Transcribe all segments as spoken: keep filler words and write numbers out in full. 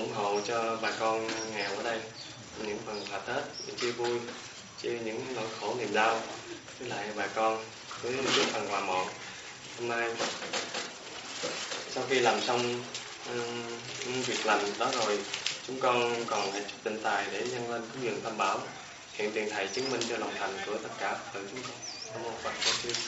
ủng hộ cho bà con nghèo ở đây những phần quà Tết để chia vui, chia những nỗi khổ niềm đau với lại bà con với những phần quà mọn. Hôm nay sau khi làm xong um, việc làm đó rồi, chúng con còn phải tịnh tài để dâng lên cúng dường Tam Bảo, hiện tiền thầy chứng minh cho lòng thành của tất cả Phật tử chúng con. Nam mô Phật.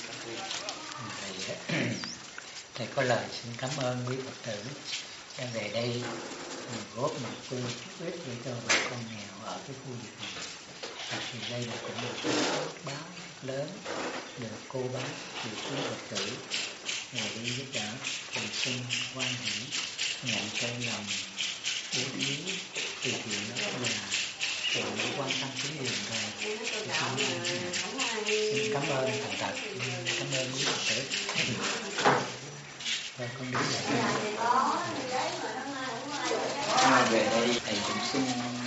Thầy, thầy có lời xin cảm ơn quý Phật tử đã về đây góp một chút ít để cho bà con nghèo ở cái khu vực này. Thì đây là cũng một cái phước báo lớn được cô bác, được quý Phật tử về đi giúp đỡ. Thì xin quan hỷ nhận cho lòng ý ý từ chuyện đó là sự quan tâm đến người về. Xin cảm ơn thành thật, cảm ơn quý Phật tử. Và con đứng lại. À, về đây thầy cũng xin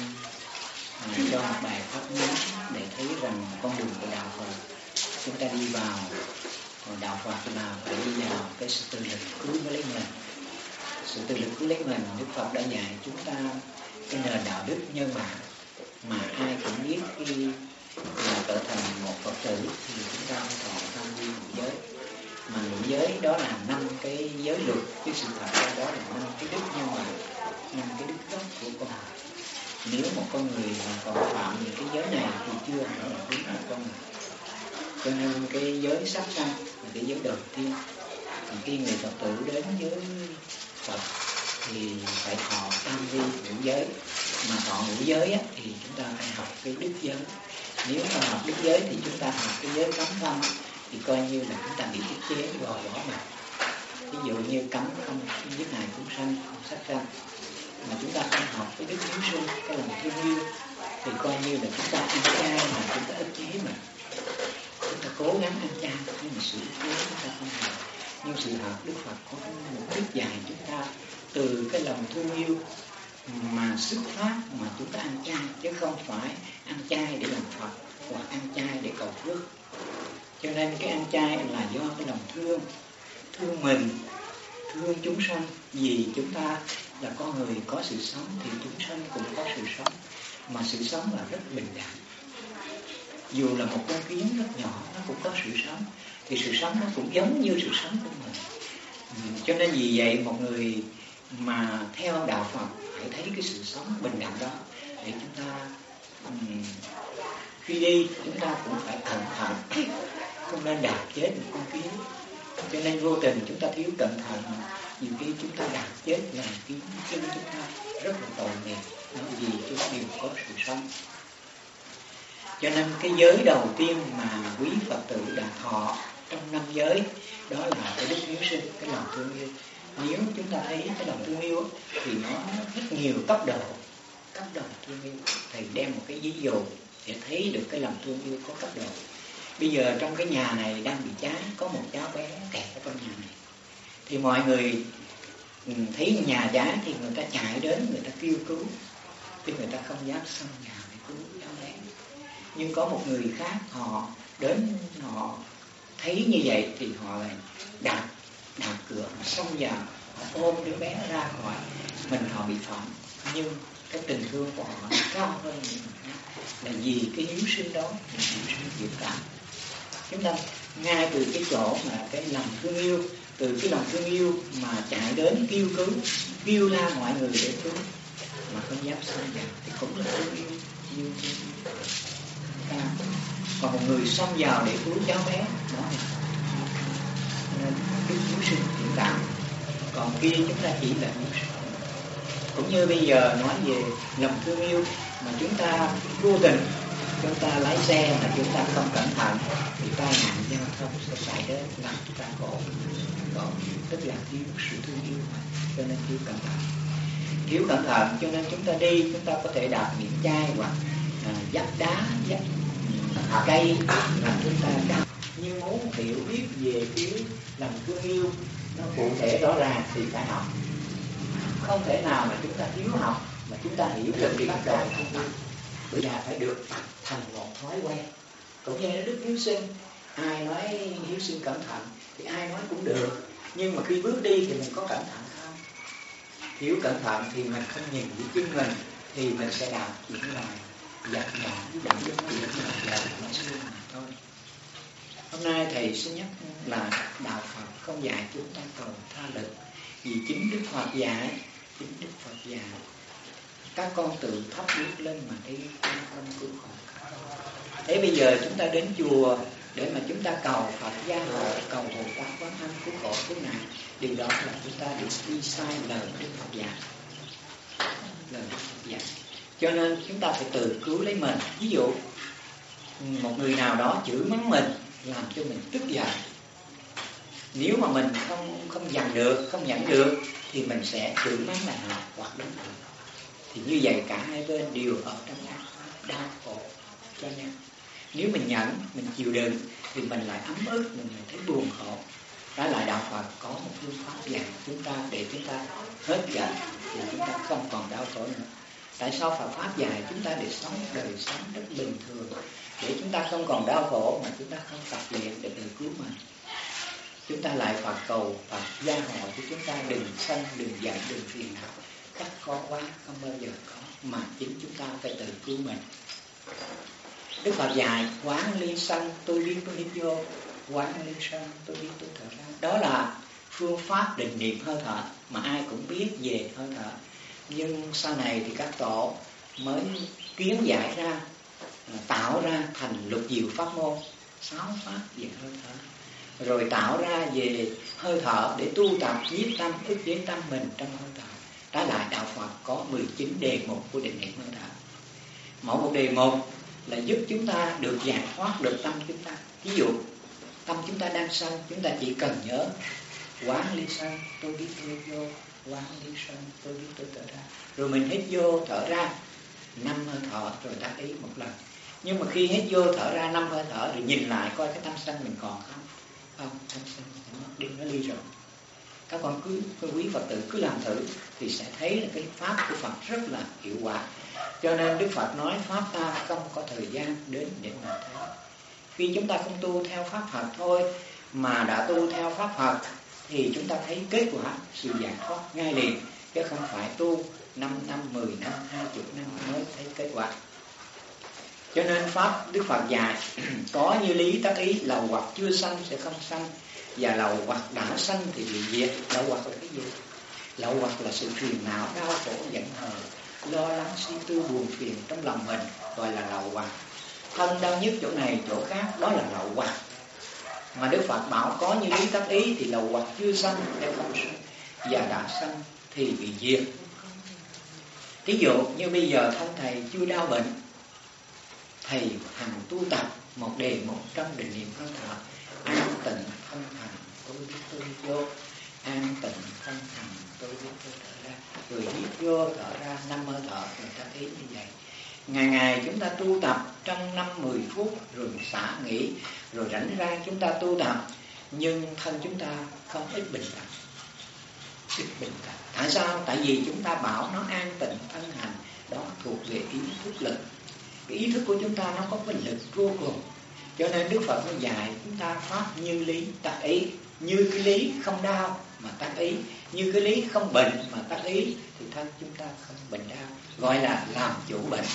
à, cho một bài pháp ngắn để thấy rằng con đường của đạo Phật chúng ta đi vào, còn đạo Phật là phải đi vào cái sự tự lực cứu mới lấy mình. Sự tự lực cứu lấy mình, Đức Phật đã dạy chúng ta cái nền đạo đức nhân bản mà ai cũng biết. Khi là trở thành một Phật tử thì chúng ta còn tham vi ngũ giới, mà ngũ giới đó là năm cái giới luật, chứ sự thật ra đó là năm cái đức nhân bản, năm cái đức gốc của con người. Nếu một con người mà còn phạm những cái giới này thì chưa phải là đúng một con người. Cho nên cái giới sát sanh là cái giới đầu tiên. Và khi người Phật tử đến với Phật thì phải thọ tam vi ngũ giới. Mà thọ ngũ giới á, thì chúng ta phải học cái đức giới. Nếu mà học đức giới thì chúng ta học cái giới cấm tâm thì coi như là chúng ta bị ức chế gò bó mà. Ví dụ như cấm không giết hại chúng sanh, không sát sanh, mà chúng ta không học cái đức hiếu sinh, cái lòng thương yêu thì coi như là chúng ta ăn chay mà chúng ta ức chế mà. Chúng ta cố gắng ăn chay nhưng mà sự ức chế chúng ta không học. Nhưng sự thật Đức Phật có một đức dạy chúng ta từ cái lòng thương yêu mà xuất phát mà chúng ta ăn chay, chứ không phải ăn chay để làm Phật hoặc ăn chay để cầu phước. Cho nên cái ăn chay là do cái lòng thương, thương mình, thương chúng sanh. Vì chúng ta là con người có sự sống thì chúng sanh cũng có sự sống, mà sự sống là rất bình đẳng. Dù là một con kiến rất nhỏ nó cũng có sự sống, thì sự sống nó cũng giống như sự sống của mình. Cho nên vì vậy một người mà theo đạo Phật phải thấy cái sự sống bình đẳng đó để chúng ta um, khi đi chúng ta cũng phải cẩn thận, không nên đạp chết một con kiến. Cho nên vô tình chúng ta thiếu cẩn thận, nhiều khi chúng ta đạp chết là kiến chân chúng ta rất là tội nghiệp, vì chúng đều có sự sống. Cho nên cái giới đầu tiên mà quý Phật tử đã thọ trong năm giới đó là cái đức hiếu sinh, cái lòng thương yêu. Nếu chúng ta thấy cái lòng thương yêu thì nó rất nhiều cấp độ, cấp độ thương yêu. Thầy đem một cái ví dụ để thấy được cái lòng thương yêu có cấp độ. Bây giờ trong cái nhà này đang bị cháy, có một cháu bé kẹt ở trong nhà này, thì mọi người thấy nhà cháy thì người ta chạy đến, người ta kêu cứu, chứ người ta không dám xông vào để cứu cháu bé. Nhưng có một người khác họ đến, họ thấy như vậy thì họ lại đạp đạp cửa, xông vào, họ ôm đứa bé ra khỏi mình, họ bị phỏng. Nhưng cái tình thương của họ cao hơn những người khác, là vì cái hiếu sinh đó, là hiếu sinh dũng cảm. Chúng ta ngay từ cái chỗ mà cái lòng thương yêu, từ cái lòng thương yêu mà chạy đến kêu cứu, kêu la mọi người để cứu, mà không dám xông vào thì cũng là thương yêu như ta. Còn một người xông vào để cứu cháu bé, đó là nên đức hiếu sinh dũng cảm. Còn kia chúng ta chỉ là hiếu sinh. Cũng như bây giờ nói về lòng thương yêu mà chúng ta vô tình, chúng ta lái xe mà chúng ta không cẩn thận thì tai nạn giao thông sẽ xảy đến làm chúng ta khổ. Khổ tức là thiếu sự thương yêu, cho nên thiếu cẩn thận. Thiếu cẩn thận cho nên chúng ta đi, chúng ta có thể đạp miệng chai hoặc à, dắt đá, dắt cây làm chúng ta đạp. Nhưng muốn hiểu biết về cái lòng thương yêu nó cụ thể rõ ràng thì phải học. Không thể nào mà chúng ta thiếu học mà chúng ta hiểu được cái bắt đầu thương yêu. Bây giờ phải được thành một thói quen. Cũng như đức hiếu sinh, ai nói hiếu sinh cẩn thận thì ai nói cũng được, nhưng mà khi bước đi thì mình có cẩn thận không? thiếu cẩn thận thì mình không nhìn với chính mình, thì mình sẽ đạt những loài giặc nhỏ dẫn đến chuyện là nó xưa mà thôi. Hôm nay thầy xin nhắc là đạo Phật không dạy chúng ta cầu tha lực, vì chính Đức Phật dạy, chính Đức Phật dạy các con tự thắp bước lên mà đi, không cứu khổ. Thế bây giờ chúng ta đến chùa để mà chúng ta cầu Phật gia hộ, cầu Bồ Tát Quán Âm cứu khổ cứu nạn, điều đó là chúng ta bị đi sai lời Đức Phật dạy, lời Đức Phật dạy. Cho nên chúng ta phải tự cứu lấy mình. Ví dụ một người nào đó chửi mắng mình làm cho mình tức giận, nếu mà mình không không dằn được, không nhẫn được thì mình sẽ chửi mắng lại họ hoặc đánh họ. Thì như vậy cả hai bên đều ở trong đau khổ cho nhau. Nếu mình nhẫn, mình chịu đựng thì mình lại ấm ức, mình lại thấy buồn khổ. Đó là đạo Phật có một phương pháp dạy chúng ta để chúng ta hết giận thì chúng ta không còn đau khổ nữa. Tại sao Phật pháp dạy chúng ta để sống đời sống rất bình thường, để chúng ta không còn đau khổ mà chúng ta không tập luyện để tự cứu mình. Chúng ta lại Phật cầu Phật gia hộ cho chúng ta đừng sân, đừng giận, đừng phiền não. Chắc khó quá, không bao giờ có, mà chính chúng ta phải tự cứu mình. Đức Phật dạy quán ly sân, tôi biết tôi hít vô, quán ly sân, tôi biết tôi thở ra. Đó là phương pháp định niệm hơi thở mà ai cũng biết về hơi thở. Nhưng sau này thì các tổ mới kiến giải ra, tạo ra thành lục diệu pháp môn, sáu pháp về hơi thở, rồi tạo ra về hơi thở để tu tập nhiếp tâm, ức chế tâm mình trong hơi thở. Đó là đạo Phật có mười chín đề mục của định niệm hơi thở. Mỗi một đề mục là giúp chúng ta được giải thoát được tâm chúng ta. Ví dụ tâm chúng ta đang sân, chúng ta chỉ cần nhớ quán ly sân, tôi biết tôi vô, quán ly sân, tôi biết tôi thở ra. Rồi mình hít vô thở ra năm hơi thở rồi tác ý một lần. Nhưng mà khi hít vô thở ra năm hơi thở rồi nhìn lại coi cái tâm sân mình còn không? Không, tâm sân nó mất đi, nó ly rồi. Các con cứ, cứ quý Phật tử cứ làm thử thì sẽ thấy là cái pháp của Phật rất là hiệu quả. Cho nên Đức Phật nói pháp ta không có thời gian đến để mà thấy. Khi chúng ta không tu theo pháp Phật thôi mà đã tu theo pháp Phật thì chúng ta thấy kết quả sự giải thoát ngay liền, chứ không phải tu năm năm, mười năm, hai mươi năm mới thấy kết quả. Cho nên pháp Đức Phật dạy có như lý tác ý, lầu hoặc chưa sanh sẽ không sanh, và lầu hoặc đã sanh thì bị diệt. Lầu hoặc là cái gì? Lầu hoặc là sự phiền não, đau khổ, giận hờn, lo lắng, suy tư, buồn phiền trong lòng mình, gọi là lầu hoặc. Thân đau nhức chỗ này chỗ khác, đó là lầu hoặc. Mà Đức Phật bảo có như lý tác ý thì lầu hoặc chưa sanh sẽ không sanh, và đã sanh thì bị diệt. Ví dụ như bây giờ thân thầy chưa đau bệnh, thầy hằng tu tập một đề một trong định niệm hơi thở, an tịnh thân hành tôi biết tôi vô, an tịnh thân hành tôi biết tôi thở ra, rồi hít vô thở ra năm hơi thở, người ta ý như vậy. Ngày ngày chúng ta tu tập trong năm mười phút rồi xả nghỉ, rồi rảnh ra chúng ta tu tập, nhưng thân chúng ta không ít bệnh tật, ít bệnh tật. Tại sao? Tại vì chúng ta bảo nó an tịnh thân hành, đó thuộc về ý thức lực. Cái ý thức của chúng ta nó có cái lực vô cùng. Cho nên Đức Phật mới dạy chúng ta pháp như lý tác ý. Như cái lý không đau mà tác ý, như cái lý không bệnh mà tác ý, thì thân chúng ta không bệnh đau, gọi là làm chủ bệnh.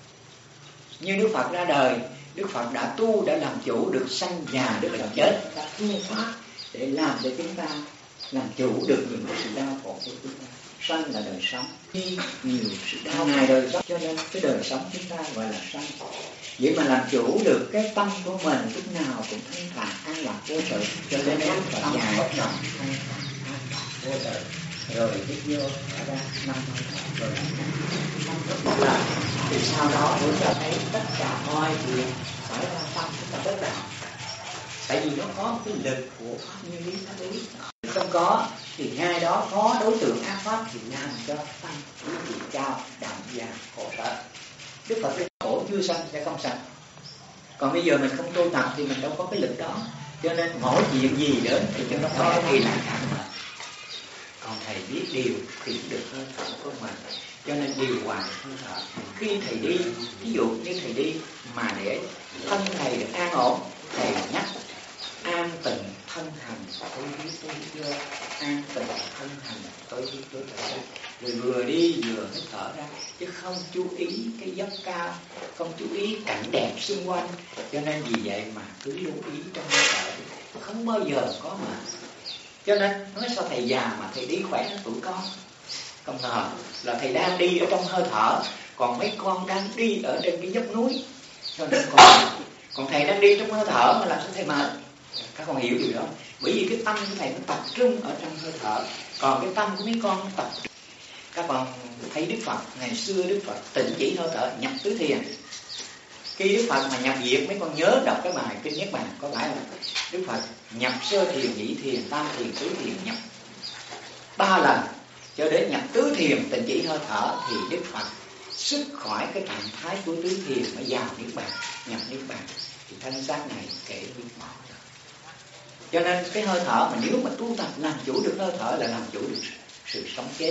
Như Đức Phật ra đời, Đức Phật đã tu, đã làm chủ được sanh già được bệnh chết, các phương pháp để làm cho chúng ta làm chủ được những cái sự đau khổ của chúng ta. Sanh là đời sống, khi nhiều sự đau ngày đời sống, cho nên cái đời sống chúng ta gọi là sanh. Vậy mà làm chủ được cái tâm của mình lúc nào cũng thanh thản, an lạc vô sự, cho nên Đức Phật dạy động thanh thản, an lạc vô sự, rồi hít vô thở ra năm hơi thở, rồi năm là thì sau đó chúng ta thấy tất cả mọi chuyện phải ra tâm chúng ta bất đạo. Tại vì nó có một cái lực của pháp như lý tác ý. Không có thì ngay đó có đối tượng ác pháp thì làm cho tâm quý vị cao đậm và khổ sở. Đức Phật nói khổ chưa sanh sẽ không sanh. Còn bây giờ mình không tu tập thì mình đâu có cái lực đó. Cho nên mỗi chuyện gì đến thì cho nó có khi là cảm mệnh. Còn thầy biết điều thì được hơi thở của mình, cho nên điều hòa hơi thở. Khi thầy đi, ví dụ như thầy đi mà để thân thầy được an ổn, thầy nhắc an tịnh thân hành tôi biết tôi vô, an tịnh thân hành tôi biết tôi thở ra. rồi vừa đi vừa hít thở ra, chứ không chú ý cái dốc cao, không chú ý cảnh đẹp xung quanh. Cho nên vì vậy mà cứ lưu ý trong hơi thở, không bao giờ có mà. Cho nên nói sao thầy già mà thầy đi khỏe hơn tụi con. Không ngờ là thầy đang đi ở trong hơi thở, còn mấy con đang đi ở trên cái dốc núi. Cho nên còn, còn thầy đang đi trong hơi thở mà làm sao thầy mệt? Các con hiểu điều đó. Bởi vì cái tâm của thầy nó tập trung ở trong hơi thở, còn cái tâm của mấy con nó tập trung. Các con thấy Đức Phật, ngày xưa Đức Phật tịnh chỉ hơi thở nhập tứ thiền. Khi Đức Phật mà nhập diệt, mấy con nhớ đọc cái bài Kinh Niết Bàn có phải là Đức Phật nhập sơ thiền, nhị thiền, tam thiền, tứ thiền, nhập ba lần cho đến nhập tứ thiền tịnh chỉ hơi thở thì Đức Phật xuất khỏi cái trạng thái của tứ thiền mới vào Niết Bàn, nhập Niết Bàn thì thân xác này kể biết bỏ. Cho nên cái hơi thở mà nếu mà tu tập làm chủ được hơi thở là làm chủ được sự sống chết.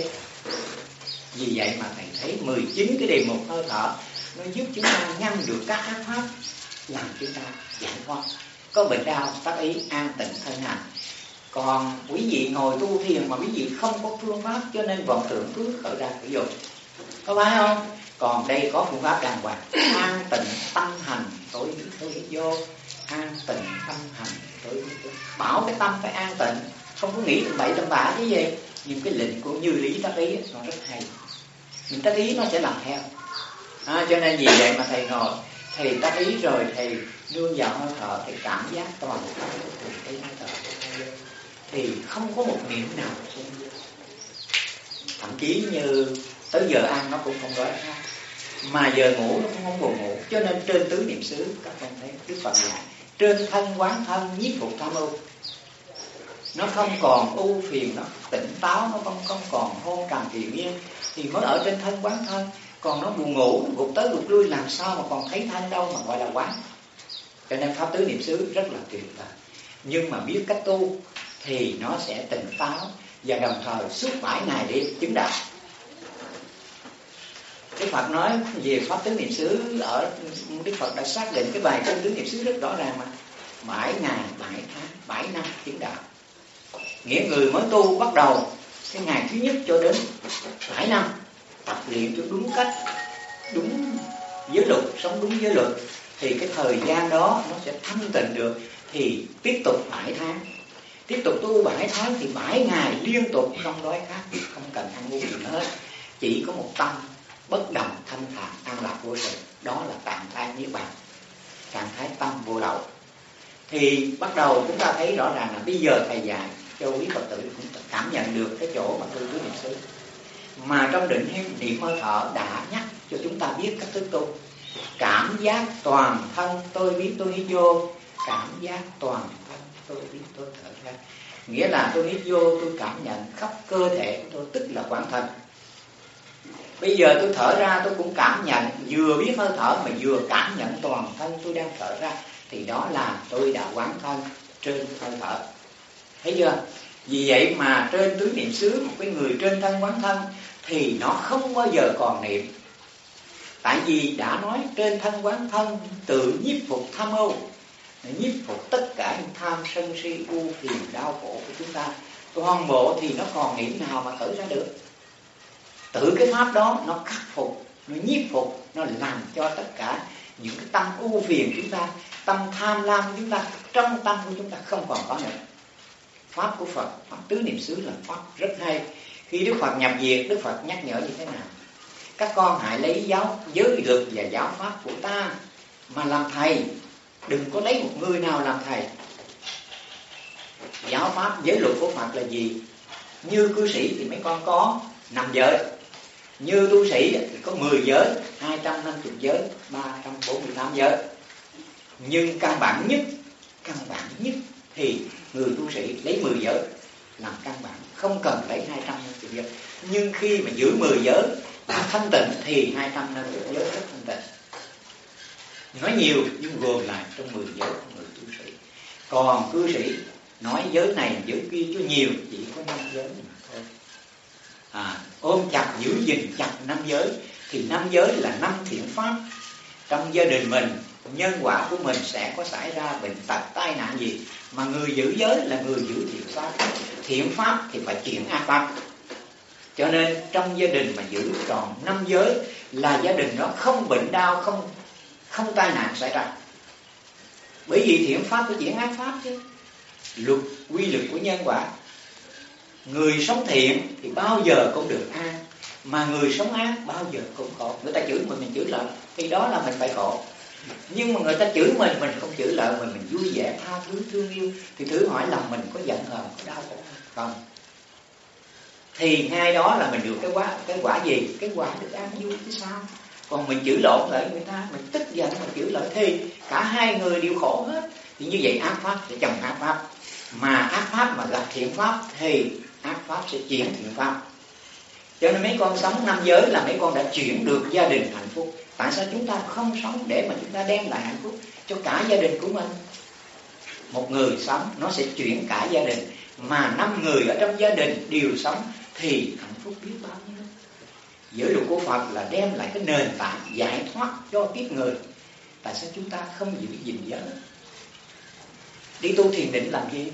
Vì vậy mà thầy thấy mười chín cái đề mục hơi thở nó giúp chúng ta ngăn được các ác pháp, làm chúng ta giải thoát. Có bệnh đau tác ý an tịnh thân hành. Còn quý vị ngồi tu thiền mà quý vị không có phương pháp, cho nên vọng tưởng cứ khởi ra khởi dụng, có phải không? Còn đây có phương pháp đàng hoàng. An tịnh tâm hành, tôi biết tôi biết vô. An tịnh tâm hành, tôi biết tôi. Bảo cái tâm phải an tịnh, không có nghĩ tầm bậy tầm bạ cái gì. Nhưng cái lệnh của Như Lý Tác Ý nó rất hay, mình tác ý nó sẽ làm theo. À, cho nên vì vậy mà thầy ngồi, thầy tác ý rồi thầy nương vào hơi thở, thầy cảm giác toàn bộ cái hơi thở thì không có một niệm nào xung vô. Thậm chí như tới giờ ăn nó cũng không đói khát, mà giờ ngủ nó cũng không buồn ngủ. Cho nên trên tứ niệm xứ các con thấy Đức Phật dạy trên thân quán thân, nhiếp phục tham ưu. Nó không còn ưu phiền, nó tỉnh táo, nó không, không còn hôn trầm thiền yên thì mới ở trên thân quán thân. Còn nó buồn ngủ, nó gục tới gục lui, làm sao mà còn thấy thân đâu mà gọi là quán. Cho nên pháp tứ niệm xứ rất là tuyệt vời. Nhưng mà biết cách tu thì nó sẽ tỉnh táo và đồng thời suốt mãi ngày đêm chứng đạo. Đức Phật nói về pháp tứ niệm xứ, ở Đức Phật đã xác định cái bài kinh tứ niệm xứ rất rõ ràng mà. Bảy ngày, bảy tháng, bảy năm chứng đạo. Nghĩa người mới tu bắt đầu cái ngày thứ nhất cho đến bảy năm tập luyện cho đúng cách, đúng giới luật, sống đúng giới luật thì cái thời gian đó nó sẽ thanh tịnh được. Thì tiếp tục bảy tháng, tiếp tục tu bảy tháng thì bảy ngày liên tục không đói khát, không cần ăn uống gì nữa, chỉ có một tâm bất động thanh thản an lạc vô sự. Đó là trạng thái niết bàn, trạng thái tâm vô lậu. Thì bắt đầu chúng ta thấy rõ ràng là bây giờ thầy dạy cho quý Phật tử cũng cảm nhận được cái chỗ mà tu tứ niệm xứ. Mà trong định niệm hơi thở đã nhắc cho chúng ta biết cách thức tu. Cảm giác toàn thân tôi biết tôi hít vô, cảm giác toàn thân tôi biết tôi thở ra. Nghĩa là tôi hít vô tôi cảm nhận khắp cơ thể của tôi, tức là quán thân. Bây giờ tôi thở ra tôi cũng cảm nhận, vừa biết hơi thở mà vừa cảm nhận toàn thân tôi đang thở ra. Thì đó là tôi đã quán thân trên hơi thở. Thấy chưa? Vì vậy mà trên tứ niệm xứ, một cái người trên thân quán thân thì nó không bao giờ còn niệm. Tại vì đã nói trên thân quán thân tự nhiếp phục tham ưu, nhiếp phục tất cả những tham sân si ưu phiền đau khổ của chúng ta. Toàn bộ thì nó còn niệm nào mà khởi ra được. Tự cái pháp đó nó khắc phục, nó nhiếp phục, nó làm cho tất cả những cái tâm ưu phiền chúng ta, tâm tham lam của chúng ta, trong tâm của chúng ta không còn có nữa. Pháp của Phật, pháp tứ niệm xứ là pháp rất hay. Khi Đức Phật nhập diệt, Đức Phật nhắc nhở như thế nào? Các con hãy lấy giáo giới luật và giáo pháp của ta mà làm thầy, đừng có lấy một người nào làm thầy. Giáo pháp giới luật của Phật là gì? Như cư sĩ thì mấy con có năm giới, như tu sĩ thì có mười giới, hai trăm năm mươi giới, ba trăm bốn mươi tám giới. Nhưng căn bản nhất, căn bản nhất thì người tu sĩ lấy mười giới làm căn bản, không cần lấy hai trăm năm mươi giới. Nhưng khi mà giữ mười giới đã thanh tịnh thì hai trăm năm mươi giới rất thanh tịnh. Nói nhiều nhưng gồm lại trong mười giới của người tu sĩ. Còn cư sĩ nói giới này giới kia cho nhiều, chỉ có năm giới mà thôi. À, ôm chặt giữ gìn chặt năm giới thì năm giới là năm thiện pháp. Trong gia đình mình, nhân quả của mình sẽ có xảy ra bệnh tật tai nạn gì, mà người giữ giới là người giữ thiện pháp. Thiện pháp thì phải chuyển ác pháp. Cho nên trong gia đình mà giữ tròn năm giới là gia đình nó không bệnh đau, không không tai nạn xảy ra. Bởi vì thiện pháp phải chuyển ác pháp chứ. Luật quy luật của nhân quả. Người sống thiện thì bao giờ cũng được an, mà người sống ác bao giờ cũng khổ. Người ta chửi mình, mình chửi lại, thì đó là mình phải khổ. Nhưng mà người ta chửi mình, mình không chửi lại, mình mình vui vẻ, tha thứ, thương yêu, thì thử hỏi lòng mình có giận hờn, có đau khổ không? Thì ngay đó là mình được cái quả, cái quả gì? Cái quả được an vui chứ sao? Còn mình chửi lộn lại người ta, mình tức giận, mình chửi lại thì cả hai người đều khổ hết. Thì như vậy ác pháp sẽ chồng ác pháp. Mà ác pháp mà gặp thiện pháp thì ác pháp sẽ chuyển thiện pháp. Cho nên mấy con sống năm giới là mấy con đã chuyển được gia đình hạnh phúc. Tại sao chúng ta không sống để mà chúng ta đem lại hạnh phúc cho cả gia đình của mình? Một người sống nó sẽ chuyển cả gia đình, mà năm người ở trong gia đình đều sống thì hạnh phúc biết bao nhiêu. Giới luật của Phật là đem lại cái nền tảng giải thoát cho kiếp người. Tại sao chúng ta không giữ gìn giới? Đi tu thiền định làm gì?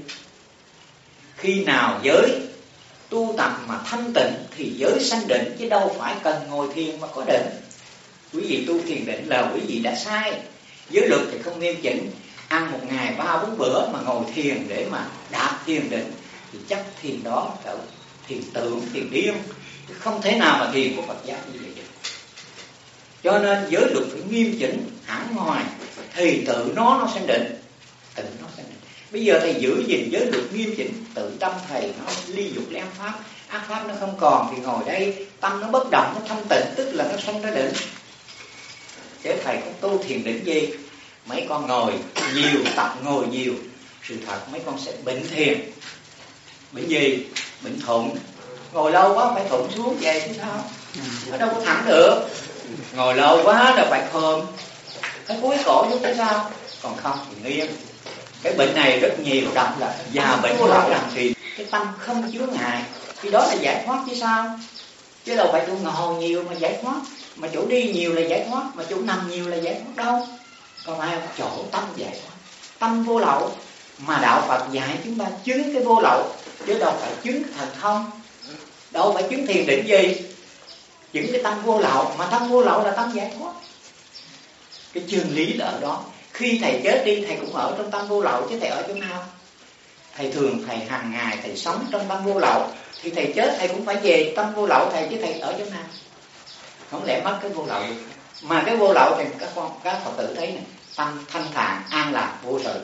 Khi nào giới tu tập mà thanh tịnh thì giới sanh định, chứ đâu phải cần ngồi thiền mà có định. Quý vị tu thiền định là quý vị đã sai. Giới luật thì không nghiêm chỉnh, ăn một ngày ba bốn bữa mà ngồi thiền để mà đạt thiền định thì chắc thiền đó là thiền tưởng, thiền điên, không thể nào mà thiền của Phật giáo như vậy được. Cho nên giới luật phải nghiêm chỉnh hẳn ngoài thì tự nó nó sanh định, tự nó sanh định. Bây giờ thầy giữ gìn giới luật nghiêm chỉnh, tự tâm thầy nó ly dục ly ác pháp, ác pháp nó không còn thì ngồi đây tâm nó bất động, nó thanh tịnh, tức là nó sanh ra định. Chứ thầy không tu thiền định gì? Mấy con ngồi nhiều, tập ngồi nhiều, sự thật mấy con sẽ bệnh thiền. Bệnh gì? Bệnh thụng. Ngồi lâu quá phải thụng xuống về chứ sao? Nó đâu có thẳng được. Ngồi lâu quá là phải khom, cái cúi cổ chứ phải sao? Còn không thì nghiêng. Cái bệnh này rất nhiều, đọc là già bệnh lão rằng thì cái tâm không chứa ngại, thì đó là giải thoát chứ sao? Chứ đâu phải chỗ ngồi nhiều mà giải thoát, mà chỗ đi nhiều là giải thoát, mà chỗ nằm nhiều là giải thoát đâu. Còn ai không? Chỗ tâm giải thoát, tâm vô lậu. Mà đạo Phật dạy chúng ta chứng cái vô lậu, chứ đâu phải chứng thần thông, đâu phải chứng thiền định gì. Chứng cái tâm vô lậu, mà tâm vô lậu là tâm giải thoát. Cái chân lý là ở đó. Khi thầy chết đi, thầy cũng ở trong tâm vô lậu, chứ thầy ở chỗ nào? Thầy thường thầy hàng ngày thầy sống trong tâm vô lậu, thì thầy chết thầy cũng phải về tâm vô lậu thầy, chứ thầy ở chỗ nào? Không lẽ mất cái vô lậu được. Mà cái vô lậu thì các con, các Phật tử thấy này, tâm thanh thản, an lạc, vô sự.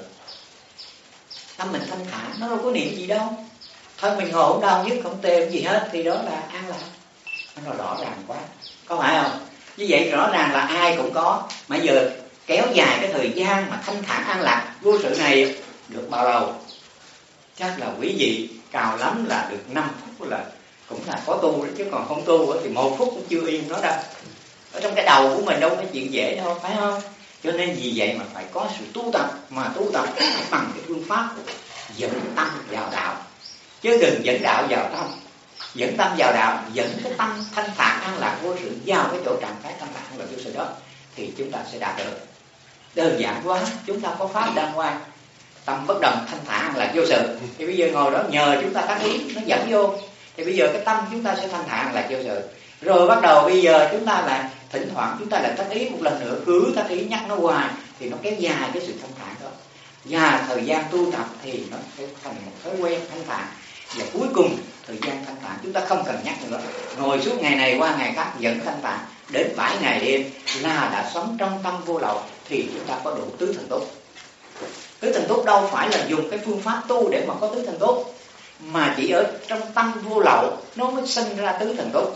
Tâm mình thanh thản, nó đâu có niệm gì đâu. Thân mình ngồi không đau nhức, không tê gì hết, thì đó là an lạc. Nó rõ ràng quá, có phải không? Như vậy rõ ràng là ai cũng có. Mà giờ kéo dài cái thời gian mà thanh thản an lạc vô sự này được bao lâu? Chắc là quý vị cao lắm là được năm phút là cũng là có tu đấy, chứ còn không tu thì một phút cũng chưa yên nó đâu. Ở trong cái đầu của mình đâu có chuyện dễ đâu, phải không? Cho nên vì vậy mà phải có sự tu tập, mà tu tập bằng cái phương pháp dẫn tâm vào đạo, chứ đừng dẫn đạo vào tâm. Dẫn tâm vào đạo, dẫn cái tâm thanh thản an lạc vô sự vào cái chỗ trạng thái thanh thản an lạc vô sự đó, thì chúng ta sẽ đạt được. Đơn giản quá, chúng ta có pháp đàng hoàng, tâm bất động thanh thản an lạc vô sự. Thì bây giờ ngồi đó nhờ chúng ta tác ý nó dẫn vô, thì bây giờ cái tâm chúng ta sẽ thanh thản an lạc vô sự. Rồi bắt đầu bây giờ chúng ta lại thỉnh thoảng chúng ta lại tác ý một lần nữa, cứ tác ý nhắc nó hoài thì nó kéo dài cái sự thanh thản đó. Và thời gian tu tập thì nó sẽ thành một thói quen thanh thản. Và cuối cùng thời gian thanh thản chúng ta không cần nhắc nữa, ngồi suốt ngày này qua ngày khác vẫn thanh thản đến bảy ngày đêm là đã sống trong tâm vô lậu, thì chúng ta có đủ tứ thần tốt. Tứ thần tốt đâu phải là dùng cái phương pháp tu để mà có tứ thần tốt, mà chỉ ở trong tâm vô lậu nó mới sinh ra tứ thần tốt.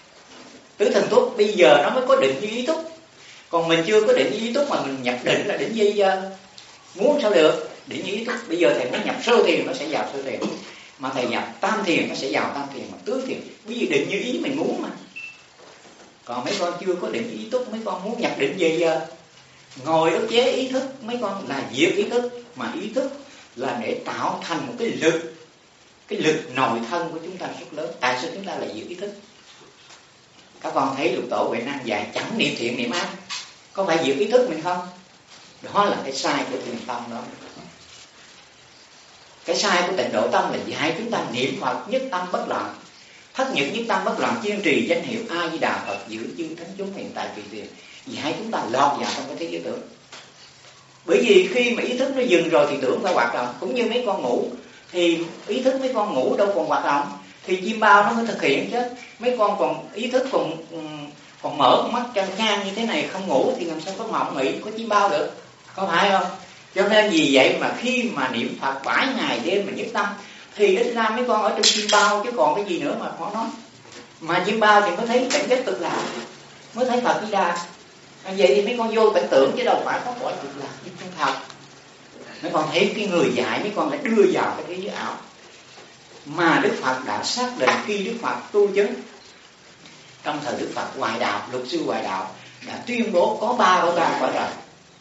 Tứ thần tốt bây giờ nó mới có định như ý túc. Còn mình chưa có định như ý túc mà mình nhập định là định gì giờ? Muốn sao được? Định như ý túc. Bây giờ thầy mới nhập sơ thiền nó sẽ vào sơ thiền, mà thầy nhập tam thiền nó sẽ vào tam thiền, mà tứ thiền bây giờ định như ý mình muốn mà. Còn mấy con chưa có định như ý túc, mấy con muốn nhập định gì giờ? Ngồi ức chế ý thức, mấy con là diệt ý thức. Mà ý thức là để tạo thành một cái lực, cái lực nội thân của chúng ta rất lớn. Tại sao chúng ta lại diệt ý thức? Các con thấy Lục Tổ Huệ Năng dạy chẳng niệm thiện niệm ác, có phải diệt ý thức mình không? Đó là cái sai của thiền tâm đó. Cái sai của Tịnh Độ Tông là dạy chúng ta niệm Phật nhất tâm bất loạn. thất nhật nhất tâm bất loạn, kiên trì danh hiệu A Di Đà Phật, giữ chư thánh chúng hiện tại tùy tiền, dạy chúng ta lọt vào trong cái thế giới tưởng. Bởi vì khi mà ý thức nó dừng rồi thì tưởng phải hoạt động. Cũng như mấy con ngủ thì ý thức mấy con ngủ đâu còn hoạt động, thì chim bao nó mới thực hiện chứ. Mấy con còn ý thức còn còn mở con mắt chăn chan như thế này không ngủ thì làm sao có mộng mị, có chim bao được, có phải không? Cho nên vì vậy mà khi mà niệm Phật bảy ngày đêm mà nhất tâm thì ít ra mấy con ở trong chim bao, chứ còn cái gì nữa mà khó nói. Mà chim bao thì mới thấy cảnh giới cực lạc, mới thấy Phật Di Đà. À, vậy thì mấy con vô tưởng tưởng chứ đâu phải có cõi cực lạc như trong thật. Mấy con thấy cái người dạy mấy con lại đưa vào cái thế giới ảo. Mà Đức Phật đã xác định khi Đức Phật tu chứng trong thời Đức Phật Hoài Đạo, Luật sư Hoài Đạo đã tuyên bố có ba mươi ba cõi trời.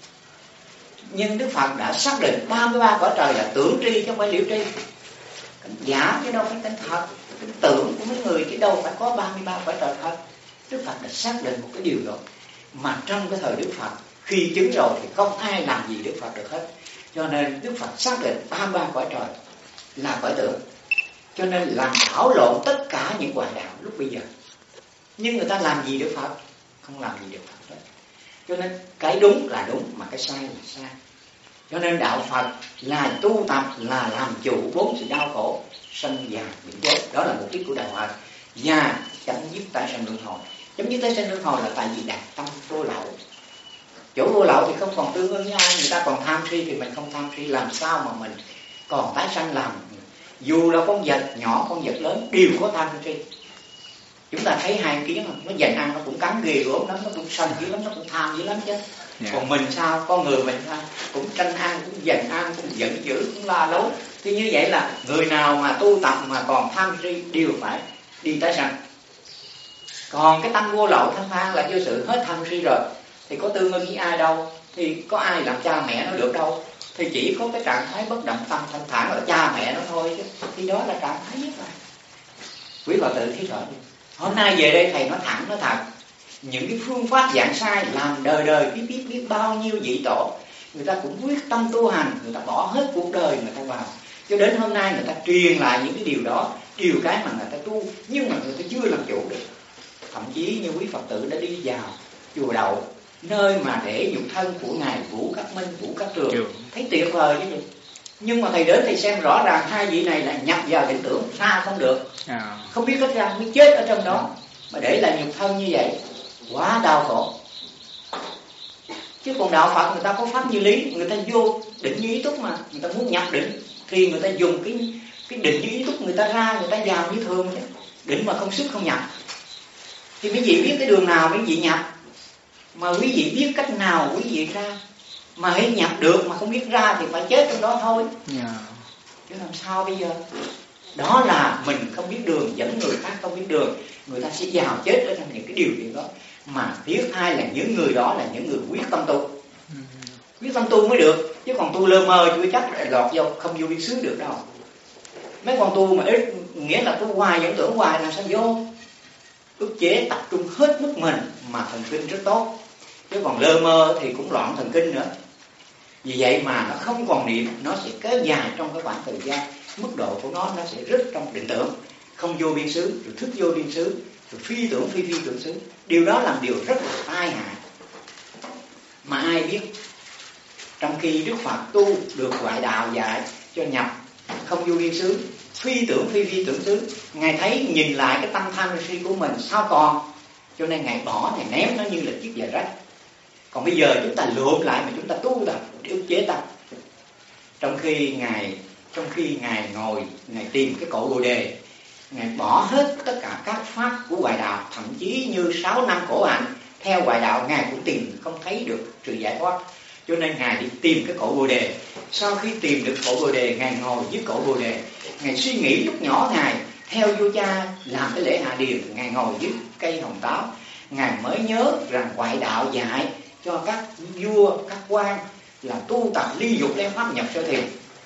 Nhưng Đức Phật đã xác định ba mươi ba cõi trời là tưởng tri chứ không phải liễu tri. Cảnh giả chứ đâu phải cảnh thật. Cái tưởng của mấy người chứ đâu phải có ba mươi ba cõi trời thật. Đức Phật đã xác định một cái điều đó. Mà trong cái thời Đức Phật khi chứng rồi thì không ai làm gì Đức Phật được hết. Cho nên Đức Phật xác định ba mươi ba cõi trời là cõi tưởng. Cho nên làm đảo lộn tất cả những hoài đạo lúc bây giờ. Nhưng người ta làm gì Đức Phật? Không làm gì Đức Phật hết. Cho nên cái đúng là đúng mà cái sai là sai. Cho nên đạo Phật là tu tập, là làm chủ bốn sự đau khổ sanh già bệnh chết. Đó là mục đích của đạo Phật. Và chấm dứt tái sanh luân hồi. Chấm dứt tái sanh luân hồi là tại vì đạt tâm vô lậu. Chỗ vô lậu thì không còn tương ứng với ai. Người ta còn tham si thì mình không tham si. Làm sao mà mình còn tái sanh làm? Dù là con vật nhỏ, con vật lớn đều có tham si. Chúng ta thấy hai kiến nó dành ăn nó cũng cắn ghê gớm lắm, nó cũng sân dữ lắm, nó cũng tham dữ lắm chứ. Yeah. Còn mình sao? Con người mình sao? Cũng tranh ăn, cũng giành ăn, cũng giận dữ, cũng la lối. Thì như vậy là người nào mà tu tập mà còn tham si đều phải đi tái sanh. Còn cái tâm vô lậu tham than là do sự hết tham si rồi thì có tương ưng với ai đâu, thì có ai làm cha mẹ nó được đâu. Thì chỉ có cái trạng thái bất động tâm thanh thản ở cha mẹ nó thôi chứ. Thì đó là trạng thái nhất rồi. Quý Phật tử thấy rõ chưa? Hôm nay về đây thầy nói thẳng nói thật, những cái phương pháp giảng sai làm đời đời biết biết biết bao nhiêu vị tổ, người ta cũng quyết tâm tu hành, người ta bỏ hết cuộc đời người ta vào. Cho đến hôm nay người ta truyền lại những cái điều đó, điều cái mà người ta tu, nhưng mà người ta chưa làm chủ được. Thậm chí như quý Phật tử đã đi vào chùa Đậu, nơi mà để nhục thân của ngài Vũ Cát Minh, Vũ Cát Trường, thấy tuyệt vời chứ gì. Nhưng mà thầy đến thầy xem rõ ràng hai vị này là nhập vào định tưởng ra không được, à. Không biết cách ra, mới chết ở trong đó. Mà để lại nhục thân như vậy quá đau khổ. Chứ còn đạo Phật người ta có pháp như lý, người ta vô định như ý túc mà, người ta muốn nhập định thì người ta dùng cái cái định như ý túc, người ta ra, người ta vào như thường chứ. Định mà không xuất không nhập. Thì quý vị biết cái đường nào quý vị nhập, mà quý vị biết cách nào quý vị ra. Mà hãy nhập được mà không biết ra thì phải chết trong đó thôi. Yeah. Chứ làm sao bây giờ? Đó là mình không biết đường, dẫn người khác không biết đường, người ta sẽ vào chết ở trong những cái điều kiện đó. Mà biết hai là những người đó là những người quyết tâm tu. Quyết tâm tu mới được. Chứ còn tu lơ mơ chưa chắc lại lọt vô, không vô biên xứ được đâu. Mấy con tu mà ít, nghĩa là tu hoài vẫn tưởng hoài làm sao vô. Ức chế tập trung hết mức mình mà thần kinh rất tốt. Chứ còn lơ mơ thì cũng loạn thần kinh nữa. Vì vậy mà nó không còn niệm, nó sẽ kéo dài trong cái khoảng thời gian. Mức độ của nó nó sẽ rất trong định tưởng, không vô biên xứ, rồi thức vô biên xứ, rồi phi tưởng phi phi tưởng xứ. Điều đó làm điều rất là tai hại. Mà ai biết trong khi Đức Phật tu được ngoại đạo dạy cho nhập không vô biên xứ, phi tưởng phi phi tưởng xứ, Ngài thấy nhìn lại cái tâm tham si của mình sao còn, cho nên Ngài bỏ, Ngài ném nó như là chiếc giày rách. Còn bây giờ chúng ta lượm lại mà chúng ta tu tập để ức chế tâm. Trong khi Ngài Trong khi Ngài ngồi, Ngài tìm cái cội Bồ Đề, Ngài bỏ hết tất cả các pháp của ngoại đạo, thậm chí như sáu năm khổ hạnh theo ngoại đạo Ngài cũng tìm không thấy được sự giải thoát. Cho nên Ngài đi tìm cái cội Bồ Đề. Sau khi tìm được cội Bồ Đề, Ngài ngồi với cội Bồ Đề, Ngài suy nghĩ lúc nhỏ Ngài theo vua cha làm cái lễ hạ điền, Ngài ngồi dưới cây hồng táo, Ngài mới nhớ rằng ngoại đạo dạy cho các vua, các quan là tu tập ly dục đem pháp nhập sơ thiền.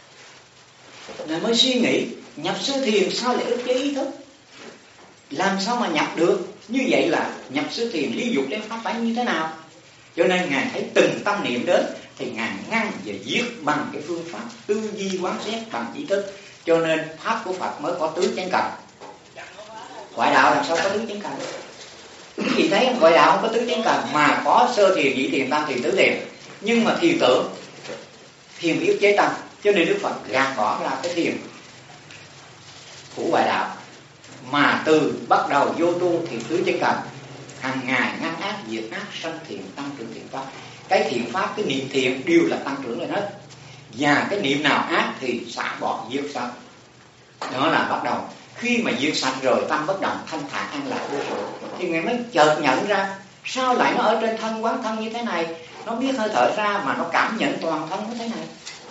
Ngài mới suy nghĩ nhập sơ thiền sao lại ức chế ý thức, làm sao mà nhập được. Như vậy là nhập sơ thiền ly dục đem pháp phải như thế nào. Cho nên Ngài thấy từng tâm niệm đến thì Ngài ngăn và giết bằng cái phương pháp tư duy quán xét bằng ý thức. Cho nên pháp của Phật mới có tứ chánh cần. Ngoại đạo làm sao có tứ chánh cần? Thì thấy ngoại đạo không có tứ chánh cần, mà có sơ thiền, nhị thiền, tam thiền, tứ thiền. Nhưng mà thiền tưởng, thiền yếu chế tâm, cho nên Đức Phật gạt bỏ ra cái thiền của ngoại đạo, mà từ bắt đầu vô tu thì tứ chánh cần, hàng ngày ngăn ác diệt ác, sanh thiện tăng trưởng thiện pháp. Cái thiện pháp, cái niệm thiện đều là tăng trưởng lên hết, và cái niệm nào ác thì xả bỏ diệt sạch. Đó là bắt đầu. Khi mà diệt sạch rồi, tâm bất động, thanh thản an lạc vô sự, thì Ngài mới chợt nhận ra sao lại nó ở trên thân quán thân như thế này, nó biết hơi thở ra mà nó cảm nhận toàn thân như thế này.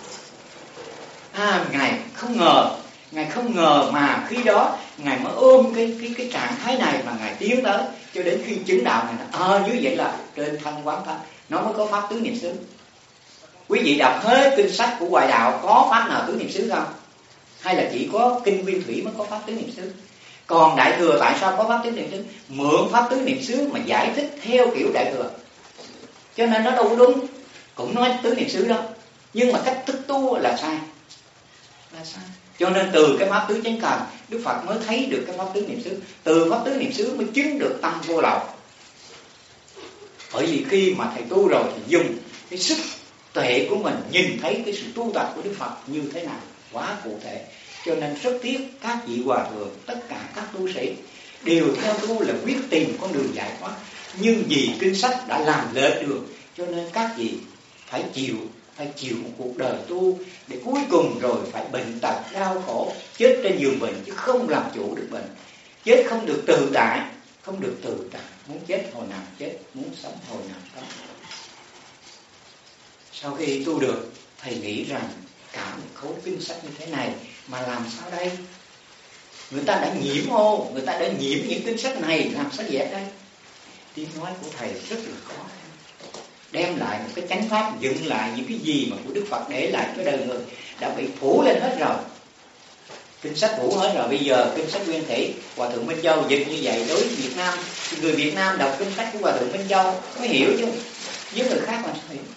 À, Ngài không ngờ, Ngài không ngờ mà khi đó Ngài mới ôm cái cái cái trạng thái này mà Ngài tiến tới, cho đến khi chứng đạo Ngài nói, ờ à, như vậy là trên thân quán thân nó mới có pháp tứ niệm xứ. Quý vị đọc hết kinh sách của ngoại đạo có pháp nào tứ niệm xứ không? Hay là chỉ có kinh Nguyên Thủy mới có pháp tứ niệm xứ? Còn Đại Thừa tại sao có pháp tứ niệm xứ? Mượn pháp tứ niệm xứ mà giải thích theo kiểu Đại Thừa, cho nên nó đâu có đúng. Cũng nói tứ niệm xứ đó, nhưng mà cách thức tu là sai, là sai. Cho nên từ cái pháp tứ chánh cần, Đức Phật mới thấy được cái pháp tứ niệm xứ. Từ pháp tứ niệm xứ mới chứng được tâm vô lậu. Bởi vì khi mà thầy tu rồi thì dùng cái sức tuệ của mình nhìn thấy cái sự tu tập của Đức Phật như thế nào, quá cụ thể. Cho nên rất tiếc các vị hòa thượng, tất cả các tu sĩ đều theo tu là quyết tìm con đường giải thoát, nhưng vì kinh sách đã làm lệch đường, cho nên các vị phải chịu phải chịu một cuộc đời tu, để cuối cùng rồi phải bệnh tật đau khổ, chết trên giường bệnh chứ không làm chủ được bệnh, chết không được tự tại, không được tự tại, muốn chết hồi nào chết, muốn sống hồi nào sống. Sau khi tu được, thầy nghĩ rằng cả một khối kinh sách như thế này mà làm sao đây? Người ta đã nhiễm ô, người ta đã nhiễm những kinh sách này, làm sao dẹp đây? Tiếng nói của thầy rất là khó khăn, đem lại một cái chánh pháp, dựng lại những cái gì mà của Đức Phật để lại cho đời người đã bị phủ lên hết rồi. Kinh sách phủ hết rồi, bây giờ kinh sách Nguyên Thủy, Hòa Thượng Minh Châu dịch như vậy đối với Việt Nam, thì người Việt Nam đọc kinh sách của Hòa Thượng Minh Châu mới hiểu chứ, với người khác mà sao hiểu?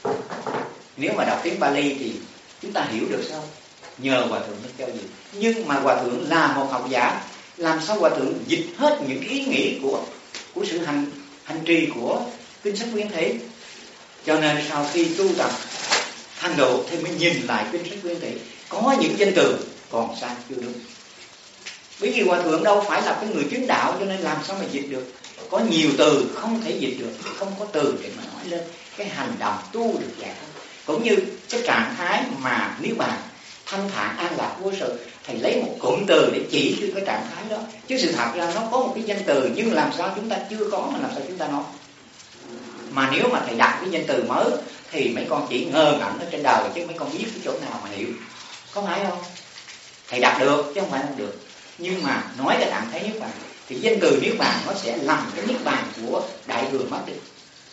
Nếu mà đọc tiếng Bali thì chúng ta hiểu được sao? Nhờ Hòa Thượng Minh Châu dịch. Nhưng mà Hòa Thượng là một học giả, làm sao Hòa Thượng dịch hết những ý nghĩ của của sự hành hành trì của kinh sách Nguyên Thủy? Cho nên sau khi tu tập thành độ thì mới nhìn lại kinh sách Nguyên Thủy, có những danh từ còn sai chưa đúng. Bởi vì Hòa Thượng đâu phải là cái người chứng đạo, cho nên làm sao mà dịch được. Có nhiều từ không thể dịch được, không có từ để mà nói lên cái hành động tu được giải thoát. Cũng như cái trạng thái mà niết bàn, thanh thản an lạc vô sự, thầy lấy một cụm từ để chỉ cho cái trạng thái đó, chứ sự thật ra nó có một cái danh từ, nhưng làm sao chúng ta chưa có mà làm sao chúng ta nói. Mà nếu mà thầy đặt cái danh từ mới thì mấy con chỉ ngơ ngẩn ở trên đời, chứ mấy con biết cái chỗ nào mà hiểu, có phải không? Thầy đặt được chứ không phải không được, nhưng mà nói cái trạng thái niết bàn thì danh từ niết bàn nó sẽ làm cái niết bàn của Đại Thừa mất đi,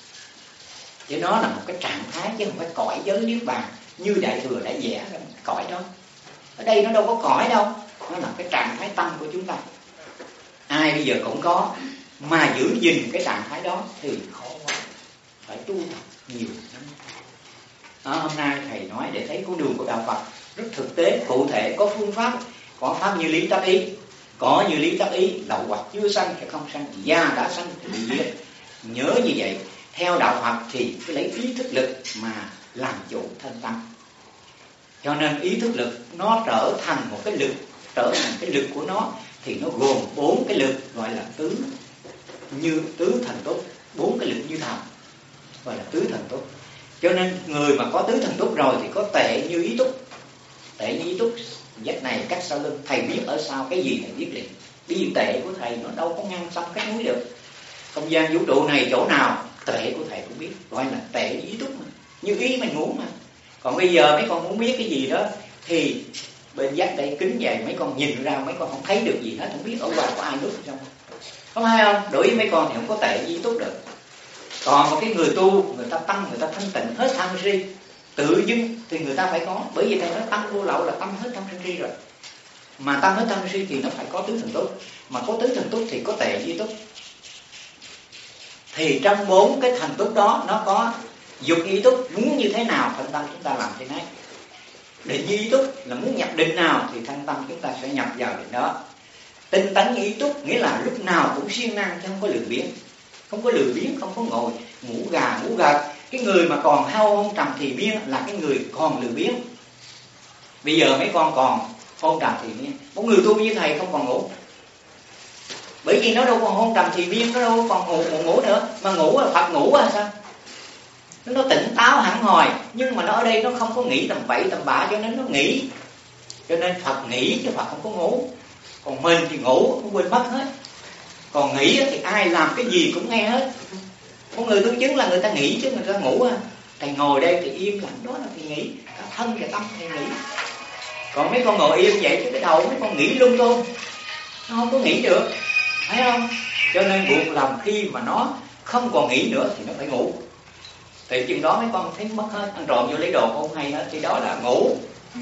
chứ nó là một cái trạng thái chứ không phải cõi giới niết bàn như Đại Thừa đã vẽ ra cõi đó. Ở đây nó đâu có cõi đâu, nó là cái trạng thái tâm của chúng ta. Ai bây giờ cũng có, mà giữ gìn cái trạng thái đó thì khó quá, phải tu tập nhiều lắm. Đó, hôm nay thầy nói để thấy con đường của đạo Phật rất thực tế, cụ thể, có phương pháp, có pháp như lý tác ý, có như lý tác ý, lậu hoặc chưa sanh thì không sanh, già đã sanh thì bị diệt. Nhớ như vậy, theo đạo Phật thì cứ lấy ý thức lực mà làm chủ thân tâm. Cho nên ý thức lực nó trở thành một cái lực, trở thành cái lực của nó thì nó gồm bốn cái lực gọi là tứ như tứ thần túc, bốn cái lực như thần gọi là tứ thần túc. Cho nên người mà có tứ thần túc rồi thì có tệ như ý túc. Tệ như ý túc, vách này cắt sau lưng, thầy biết ở sau cái gì thầy biết liền. Đi tệ của thầy nó đâu có ngăn xong cái núi được. Không gian vũ trụ này chỗ nào tệ của thầy cũng biết, gọi là tệ như ý túc mà, như ý mình muốn mà. Còn bây giờ mấy con muốn biết cái gì đó thì bên vách đây kính vậy, mấy con nhìn ra mấy con không thấy được gì hết, không biết ở ngoài có ai núp trong không. Không hay không? Đối với mấy con thì không có tệ như ý túc được. Còn một cái người tu, người ta tăng, người ta thanh tịnh hết tham si tự dưng thì người ta phải có. Bởi vì thầy nói tâm vô lậu là tâm hết tham si rồi. Mà tâm hết tham si thì nó phải có tứ thần túc. Mà có tứ thần túc thì có tệ như ý túc. Thì trong bốn cái thần túc đó nó có dục ý túc, muốn như thế nào thân tâm chúng ta làm thế này. Định ý túc là muốn nhập định nào thì thân tâm chúng ta sẽ nhập vào định đó. Tinh tấn ý túc nghĩa là lúc nào cũng siêng năng chứ không có lười biếng. Không có lười biếng, không có ngồi ngủ gà ngủ gật. Cái người mà còn hao hôn trầm thì biếng là cái người còn lười biếng. Bây giờ mấy con còn hôn trầm thì biếng. Một người tu như thầy không còn ngủ, bởi vì nó đâu còn hôn trầm thì biếng, nó đâu còn ngủ, ngủ, ngủ nữa. Mà ngủ là Phật ngủ à sao? Nó tỉnh táo hẳn hồi, nhưng mà nó ở đây nó không có nghĩ tầm bậy tầm bạ, cho nên nó nghĩ. Cho nên Phật nghĩ chứ Phật không có ngủ. Còn mình thì ngủ, không quên mất hết. Còn nghĩ thì ai làm cái gì cũng nghe hết. Con người tu chứng là người ta nghĩ chứ người ta ngủ à. Thầy ngồi đây thì im lặng, đó là thì nghĩ. Cả thân và tâm thì nghĩ. Còn mấy con ngồi im vậy chứ cái đầu mấy con nghĩ lung tung, nó không có nghĩ được, thấy không? Cho nên buộc lòng khi mà nó không còn nghĩ nữa thì nó phải ngủ. Thì chừng đó mấy con thấy mất hết, ăn trộm vô lấy đồ không hay hết, thì đó là ngủ.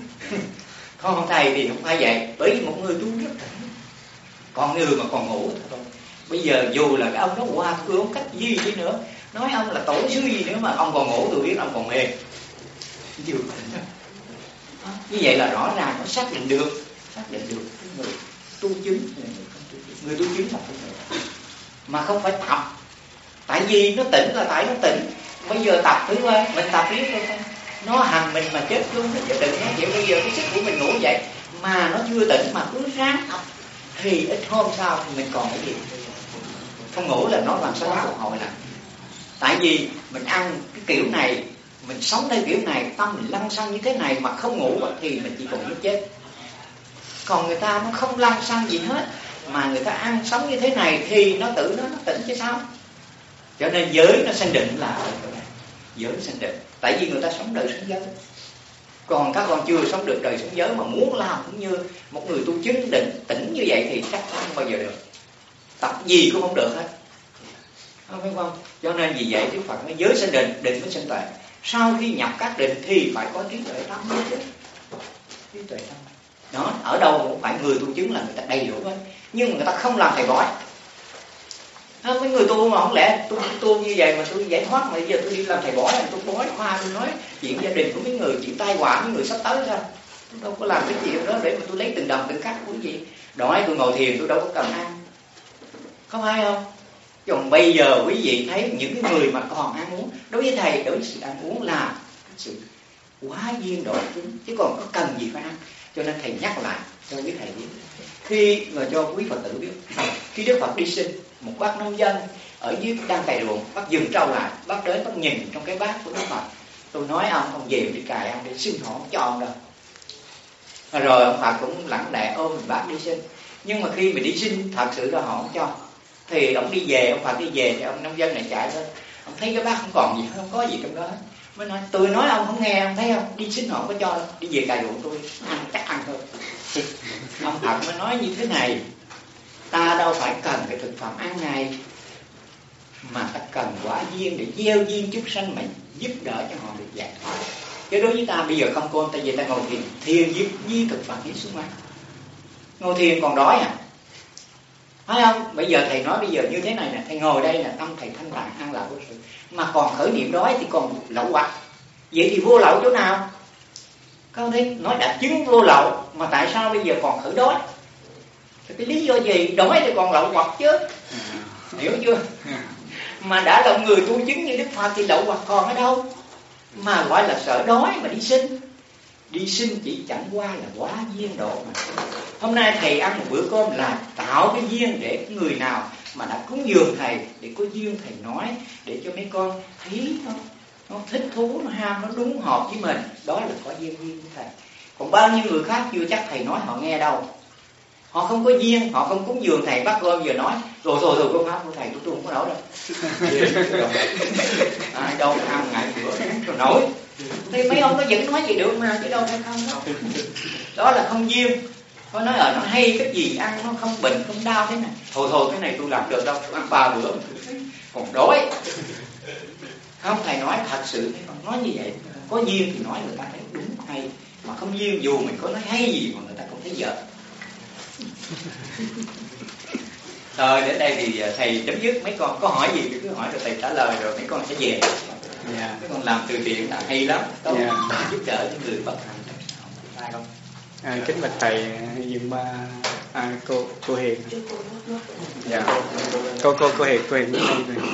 Không thầy thì không phải vậy, bởi vì một người tu rất tỉnh. Còn người mà còn ngủ thôi. Bây giờ dù là cái ông đó qua cương cách gì đi nữa, nói ông là tổ sư gì nữa mà ông còn ngủ, tôi biết ông còn mê. Chưa tỉnh. Như vậy là rõ ràng nó xác định được, xác định được cái người tu chứng là người không tu chứng. Người tu chứng là cái người mà không phải tập. Tại vì nó tỉnh là tại nó tỉnh. Bây giờ tập thứ qua, mình tập biết không? Nó hành mình mà chết luôn, chứ đừng nói vậy. Bây giờ cái sức của mình ngủ vậy mà nó chưa tỉnh mà cứ ráng tập thì ít hôm sau thì mình còn cái gì? Không ngủ là nó làm sao nó phục hồi lại. Tại vì mình ăn cái kiểu này, mình sống theo kiểu này, tâm mình lăn xăng như thế này mà không ngủ thì mình chỉ còn biết chết. Còn người ta nó không lăn xăng gì hết mà người ta ăn sống như thế này thì nó tự nó, nó tỉnh chứ sao. Cho nên giới nó sanh định là ở chỗ này. Giới nó sanh định. Tại vì người ta sống đời sống giới. Còn các con chưa sống được đời sống giới mà muốn làm cũng như một người tu chứng định tỉnh như vậy thì chắc chắn không bao giờ được. Tập gì cũng không được hết. Không phải không? Cho nên vì vậy Đức Phật nói giới sanh định, định mới sanh tuệ. Sau khi nhập các định thì phải có trí tuệ tâm chứ. Trí tuệ tâm. Đó, ở đâu cũng phải người tu chứng là người ta đầy đủ hết. Nhưng mà người ta không làm thầy bói. À, mấy người tu mà không lẽ tôi tu như vậy mà tôi giải thoát mà bây giờ tôi đi làm thầy bói, tôi bói khoa, tôi nói chuyện gia đình của mấy người, chuyện tai họa mấy người sắp tới sao? Tôi đâu có làm cái chuyện đó để mà tôi lấy từng đồng từng cắt của cái gì. Đó, tôi ngồi thiền tôi đâu có cần ăn. Có phải không? Còn bây giờ quý vị thấy những cái người mà còn ăn uống, đối với thầy, đối với sự ăn uống là sự quá duyên độ chúng, chứ còn có cần gì phải ăn. Cho nên thầy nhắc lại cho quý thầy biết. Khi mà cho quý Phật tử biết, khi Đức Phật đi sinh, một bác nông dân ở dưới đang cày ruộng, bác dừng trâu lại, bác đến bác nhìn trong cái bát của Đức Phật. Tôi nói ông, ông về đi cài ăn để xin họ không cho ông đâu. Rồi ông Phật cũng lặng lẽ ôm bác đi sinh. Nhưng mà khi mà đi sinh thật sự là họ không cho. Thì ông đi về, ông Phật đi về thì ông nông dân này chạy lên. Ông thấy cái bát không còn gì, không có gì trong đó. Mới nói, tôi nói ông không nghe, ông thấy không? Đi sinh họ không có cho đâu. Đi về cài ruộng tôi ăn, chắc ăn thôi. Ông Phật mới nói như thế này: ta đâu phải cần cái thực phẩm ăn này, mà ta cần quả duyên để gieo duyên chúng sanh mà giúp đỡ cho họ được giải thoát. Chứ đối với ta bây giờ không côn, ta về ta ngồi thiền, thiền giúp với thực phẩm hết xuống ăn. Ngồi thiền còn đói à? Thấy không? Bây giờ thầy nói bây giờ như thế này nè, thầy ngồi đây là tâm thầy thanh tạng an lạc vô sự, mà còn khởi niệm đói thì còn lậu hoặc. Vậy thì vô lậu chỗ nào? Không thấy nói đã chứng vô lậu mà tại sao bây giờ còn khởi đói? Thì cái lý do gì? Đói thì còn lậu hoặc chứ. Hiểu chưa? Mà đã là người tu chứng như Đức Phật thì lậu hoặc còn ở đâu? Mà gọi là sợ đói mà đi sinh. Đi sinh chỉ chẳng qua là quá duyên độ mà. Hôm nay thầy ăn một bữa cơm là tạo cái duyên để người nào mà đã cúng dường thầy, để có duyên thầy nói, để cho mấy con thấy nó, nó thích thú, nó ham, nó đúng hợp với mình. Đó là có duyên duyên của thầy. Còn bao nhiêu người khác chưa chắc thầy nói họ nghe đâu. Họ không có duyên, họ không cúng dường thầy bắt cơm giờ nói rồi rồi rồi con pháp của thầy tôi, tôi không có nổi đâu. Ai đâu ăn ngại bữa rồi nổi. Thì mấy ông nó vẫn nói gì được mà, chứ đâu phải không đâu. Đó là không duyên. Có nói ở nó hay cái gì ăn nó không bệnh không đau thế này. Thôi thôi cái này tôi làm được đâu, tôi ăn ba bữa còn đói. Không, thầy nói thật sự, nói như vậy. Có duyên thì nói người ta thấy đúng hay, mà không duyên dù mình có nói hay gì mà người ta cũng thấy dở. Rồi đến đây thì thầy chấm dứt. Mấy con có hỏi gì thì cứ hỏi rồi thầy trả lời rồi mấy con sẽ về. Yeah. Mấy con làm từ thiện là hay lắm, tốt, yeah. Giúp đỡ những người bất hạnh. Phải không? À, kính bạch thầy, dùm ba À, cô cô Hiền. Dạ. Cô cô cô Hiền, cô Hiền bước lên này.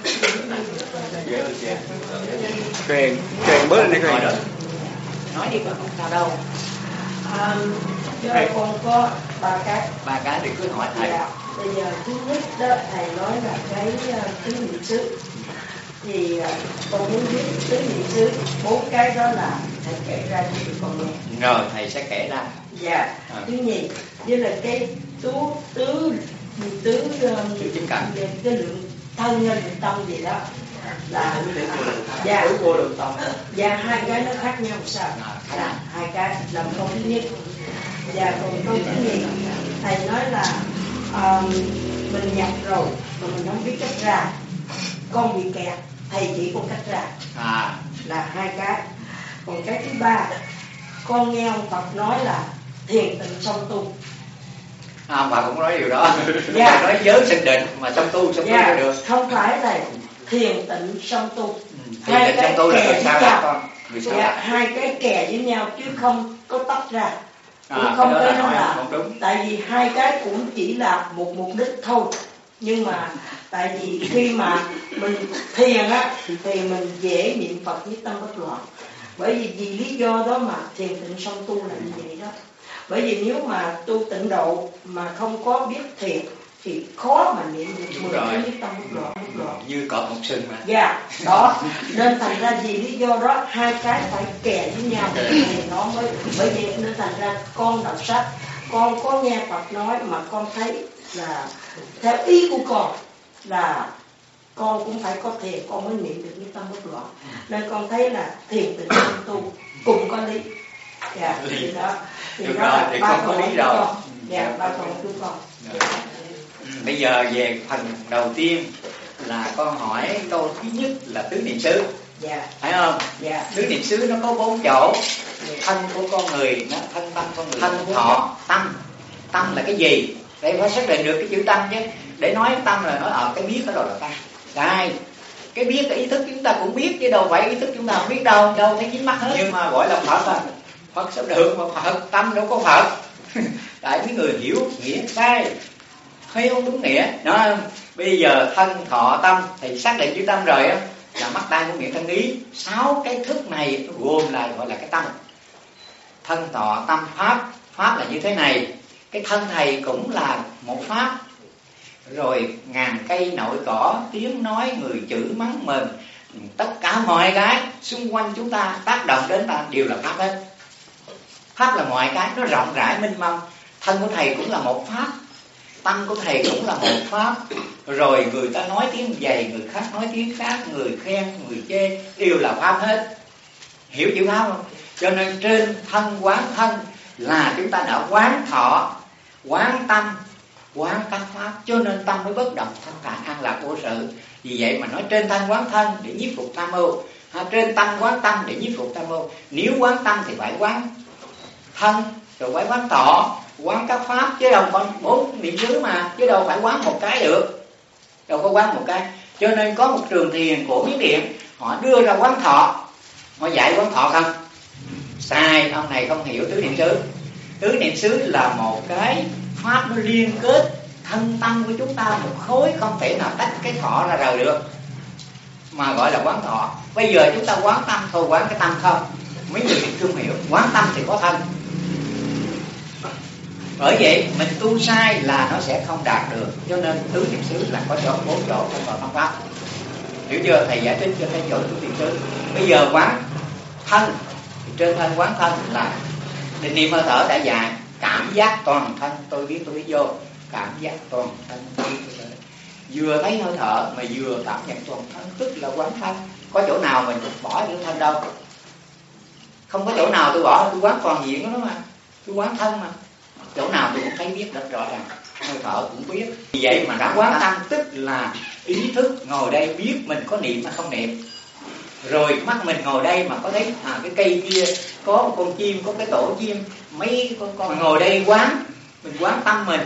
Cô Hiền, cô Hiền bước lên đây cô Hiền. Nói đi con không sao đâu. À, giờ con có ba cái. Ba cái thì cứ hỏi thầy. Dạ. Bây giờ thứ nhất đó thầy nói là cái uh, tứ niệm xứ. Thì uh, con muốn biết tứ niệm xứ bốn cái đó là thầy kể ra cho tụi con nghe. Rồi thầy sẽ kể ra. Dạ. À. Thứ nhì như là cái tú tứ tứ um, chính cảnh. Cái lượng thân nhân lượng tâm gì đó là dạ vô lượng tâm. Dạ hai cái nó khác nhau sao? Là hai cái làm câu thứ nhất. Và còn câu thứ nhì thầy nói là um, mình nhập rồi mà mình không biết cách ra, con bị kẹt thầy chỉ con cách ra. À. Là hai cái. Còn cái thứ ba con nghe ông Phật nói là thiền tịnh song tu. À, bà cũng nói điều đó. Dạ. Bà nói giới sinh định mà song tu song dạ. tu được. Không phải là thiền tịnh song tu. Ừ. Thiền tịnh song tu là người sao là con? Người sao dạ, là? hai cái kè với nhau chứ không có tách ra. Cũng À, không cái có đó nói là là không đúng. tại vì hai cái cũng chỉ là một mục đích thôi. Nhưng mà tại vì khi mà mình thiền á thì mình dễ niệm Phật với tâm bất loạn. Bởi vì vì lý do đó mà thiền tịnh song tu là như vậy đó. Bởi vì nếu mà tu tịnh độ mà không có biết thiền thì khó mà niệm được mười cái với tâm bất loạn bất loạn. Như cọp một sừng mà. Dạ, đó. Nên thành ra vì lý do đó hai cái phải kè với nhau thì nó mới, bởi vì nên thành ra con đọc sách, con có nghe Phật nói mà con thấy là theo ý của con là con cũng phải có thiền con mới niệm được cái tâm bất loạn. Nên con thấy là thiền tịnh song tu cùng có lý. Dạ, thì đó. Thì được đó rồi, là thì ba con có câu lý rồi. con. Dạ, ba câu của con. Bây giờ về phần đầu tiên là con hỏi câu thứ nhất là tứ niệm xứ. Dạ. Phải không? Dạ. Tứ niệm xứ nó có bốn chỗ. Thân của con người, nó thân tâm con người, thân thọ, tâm. Tâm là cái gì? Để phải xác định được cái chữ tâm chứ. Để nói tâm là nói ở cái biết đó rồi là tâm. Sai. Cái biết cái ý thức chúng ta cũng biết chứ đâu phải ý thức chúng ta không biết đâu, đâu thấy dính mắt hết. Nhưng mà gọi là Phật à. Phật sao được mà Phật, tâm đâu có Phật. Tại mấy người hiểu nghĩa sai, hay không đúng nghĩa. Đó, bây giờ thân thọ tâm thì xác định chữ tâm rồi á, là mắt tai mũi miệng thân ý. Sáu cái thức này nó gồm lại gọi là cái tâm. Thân thọ tâm pháp, pháp là như thế này. Cái thân thầy cũng là một pháp. Rồi ngàn cây nội cỏ, tiếng nói, người chửi mắng mình, tất cả mọi cái xung quanh chúng ta tác động đến ta đều là pháp hết. Pháp là mọi cái, nó rộng rãi mênh mông. Thân của thầy cũng là một pháp, tâm của thầy cũng là một pháp. Rồi người ta nói tiếng dày, người khác nói tiếng khác, người khen, người chê, đều là pháp hết. Hiểu chữ pháp không? Cho nên trên thân quán thân là chúng ta đã quán thọ, quán tâm, quán các pháp. Cho nên tâm mới bất động, thanh thản, an lạc, vô sự. Vì vậy mà nói trên thân quán thân để nhiếp phục tham mưu, trên tâm quán tâm để nhiếp phục tham mưu. Nếu quán tâm thì phải quán thân, rồi phải quán thọ, quán các pháp, chứ đâu còn bốn niệm xứ mà, chứ đâu phải quán một cái được, đâu có quán một cái. Cho nên có một trường thiền của Miến Điện, họ đưa ra quán thọ, họ dạy quán thọ không? Sai, ông này không hiểu tứ niệm xứ. Tứ niệm xứ là một cái pháp nó liên kết thân tâm của chúng ta một khối, không thể nào tách cái thọ ra rời được, mà gọi là quán thọ. Bây giờ chúng ta quán tâm thôi, quán cái tâm không. Mấy người không hiểu, quán tâm thì có thân. Bởi vậy mình tu sai là nó sẽ không đạt được. Cho nên tứ niệm xứ là có chỗ, bốn chỗ trong Phật pháp. Hiểu chưa? Thầy giải thích cho thấy chỗ tứ niệm xứ. Bây giờ quán thân thì trên thân quán thân là định niệm hơi thở đã dạy. Cảm giác toàn thân, tôi biết tôi biết vô. Cảm giác toàn thân, tôi biết tôi biết. Vừa thấy hơi thở mà vừa cảm nhận toàn thân, tức là quán thân. Có chỗ nào mình bỏ chữ thân đâu. Không có chỗ nào tôi bỏ, tôi quán toàn diện đó mà. Tôi quán thân mà. Chỗ nào tôi cũng thấy biết rất rõ ràng. Hơi thở cũng biết. Vì vậy mà đã quán tâm tức là ý thức ngồi đây biết mình có niệm hay không niệm. Rồi mắt mình ngồi đây mà có thấy à, cái cây kia có một con chim, có cái tổ chim, mấy con con ngồi đây quán, mình quán tâm mình.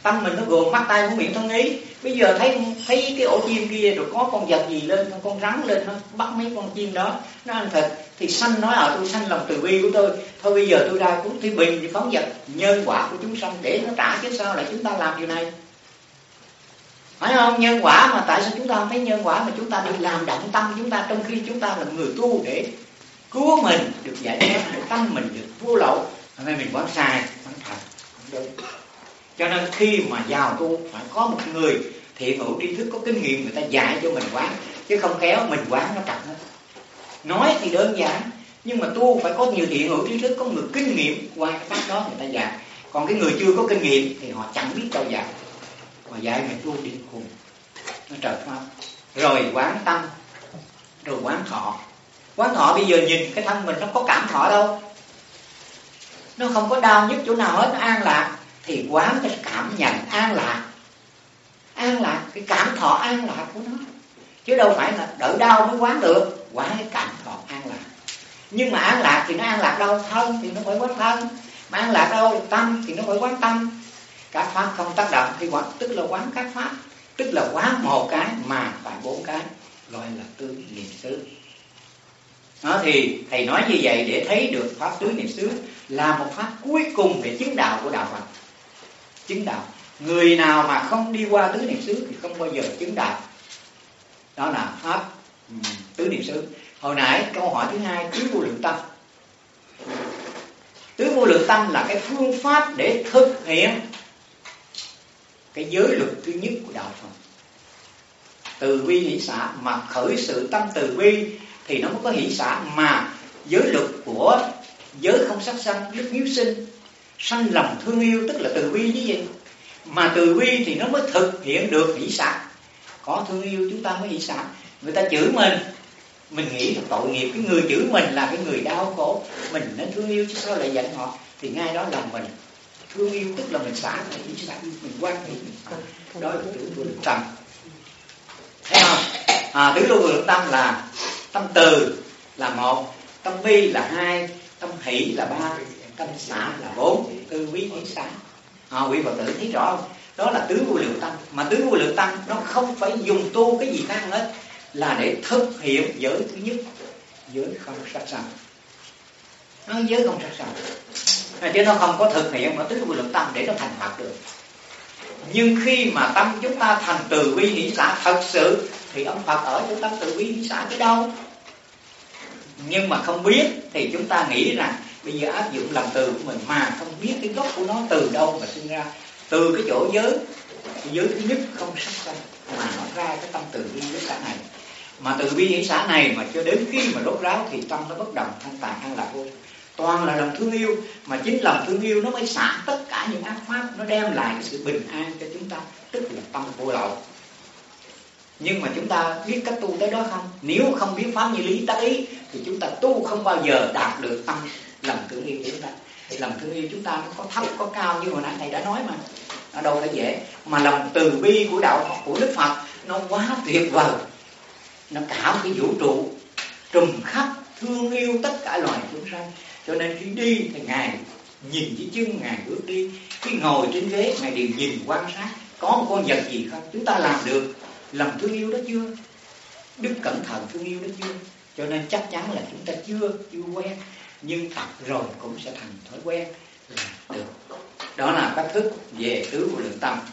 Tâm mình nó gồm mắt tay mũi miệng thân ý. Bây giờ thấy thấy cái ổ chim kia rồi có con vật gì lên, con rắn lên, nó bắt mấy con chim đó, nó ăn thịt, thì sanh nói ở tôi sanh lòng từ bi của tôi. Thôi bây giờ tôi ra cũng thì bình thì phóng vật nhân quả của chúng sanh để nó trả, chứ sao lại chúng ta làm điều này? Phải không? Nhân quả mà tại sao chúng ta không thấy nhân quả mà chúng ta đi làm động tâm chúng ta, trong khi chúng ta là người tu để cứu mình được giải thoát, để tâm mình được vô lậu. Nên mình quán sai, quán thật, không đúng. Cho nên khi mà vào tu phải có một người thiện hữu tri thức có kinh nghiệm, người ta dạy cho mình quán, chứ không khéo mình quán nó trật hết. Nói thì đơn giản, nhưng mà tu phải có nhiều thiện hữu tri thức, có người kinh nghiệm qua cái pháp đó người ta dạy. Còn cái người chưa có kinh nghiệm thì họ chẳng biết đâu dạy, họ dạy mình tu đi cùng nó trật pháp. Rồi quán tâm, rồi quán thọ. Quán thọ bây giờ nhìn cái thân mình nó có cảm thọ đâu, nó không có đau nhức chỗ nào hết, nó an lạc, thì quán cái cảm nhận an lạc. An lạc, cái cảm thọ an lạc của nó, chứ đâu phải là đỡ đau mới quán được. Quán cái cảm thọ an lạc. Nhưng mà an lạc thì nó an lạc đâu? Thân thì nó phải quán thân. Mà an lạc đâu? Tâm thì nó phải quán tâm. Các pháp không tác động thì quán, tức là quán các pháp, tức là quán một cái mà phải bốn cái, gọi là tứ niệm xứ. Đó, thì thầy nói như vậy để thấy được pháp tứ niệm xứ là một pháp cuối cùng để chứng đạo của đạo Phật. Chứng đạo, người nào mà không đi qua tứ niệm xứ thì không bao giờ chứng đạo. Đó là pháp um, tứ niệm xứ. Hồi nãy câu hỏi thứ hai, tứ vô lượng tâm. Tứ vô lượng tâm là cái phương pháp để thực hiện cái giới luật thứ nhất của đạo Phật. Từ bi hỷ xả, mà khởi sự tâm từ bi thì nó mới có hỷ xả. Mà giới luật của giới không sát sanh, đức hiếu sinh, sanh lòng thương yêu, tức là từ bi như vậy. Mà từ bi thì nó mới thực hiện được hỷ xả. Có thương yêu chúng ta mới hỷ xả. Người ta chửi mình, mình nghĩ là tội nghiệp, cái người chửi mình là cái người đau khổ, mình nên thương yêu chứ sao lại giận họ. Thì ngay đó lòng mình thương yêu, tức là mình xả, mình hỷ xả, mình quan hệ, mình xả. Đó là tứ vô lượng tâm. Thấy không? À, tứ vô lượng tâm là tâm từ là một, tâm bi là hai, tâm hỷ là ba, tâm xả là bốn, từ bi hỷ xả. À, quý Phật tử thấy rõ không? Đó là tứ vô lượng tâm. Mà tứ vô lượng tâm nó không phải dùng tu cái gì khác hết, là để thực hiện giới thứ nhất, giới không sát sanh. Nó giới không sát sanh, chứ nó không có thực hiện ở tứ vô lượng tâm để nó thành Phật được. Nhưng khi mà tâm chúng ta thành từ bi hỷ xả thật sự thì ông Phật ở trong tâm từ bi hỷ xả cái đâu. Nhưng mà không biết thì chúng ta nghĩ rằng bây giờ áp dụng lòng từ của mình mà không biết cái gốc của nó từ đâu mà sinh ra. Từ cái chỗ giới, cái giới thứ nhất không sát sanh mà nó ra cái tâm từ bi hỷ xả này. Mà từ bi hỷ xả này mà cho đến khi mà đốt ráo thì tâm nó bất động, thanh tạng, an lạc vô. Toàn là lòng thương yêu, mà chính lòng thương yêu nó mới xả tất cả những ác pháp, nó đem lại cái sự bình an cho chúng ta, tức là tâm vô lậu. Nhưng mà chúng ta biết cách tu tới đó không? Nếu không biết pháp như lý tác ý thì chúng ta tu không bao giờ đạt được tâm lòng thương yêu của chúng ta. Lòng thương yêu chúng ta nó có thấp có cao như hồi nãy thầy đã nói mà, nó đâu phải dễ. Mà lòng từ bi của đạo của Đức Phật nó quá tuyệt vời, nó cả một cái vũ trụ trùm khắp thương yêu tất cả loài chúng sanh. Cho nên khi đi thì Ngài nhìn dưới chân Ngài bước đi, khi ngồi trên ghế Ngài đều nhìn quan sát có một con vật gì không. Chúng ta làm được lòng thương yêu đó chưa? Đức cẩn thận thương yêu đó chưa? Cho nên chắc chắn là chúng ta chưa chưa quen, nhưng tập rồi cũng sẽ thành thói quen là được. Đó là cách thức về tứ vô lượng tâm.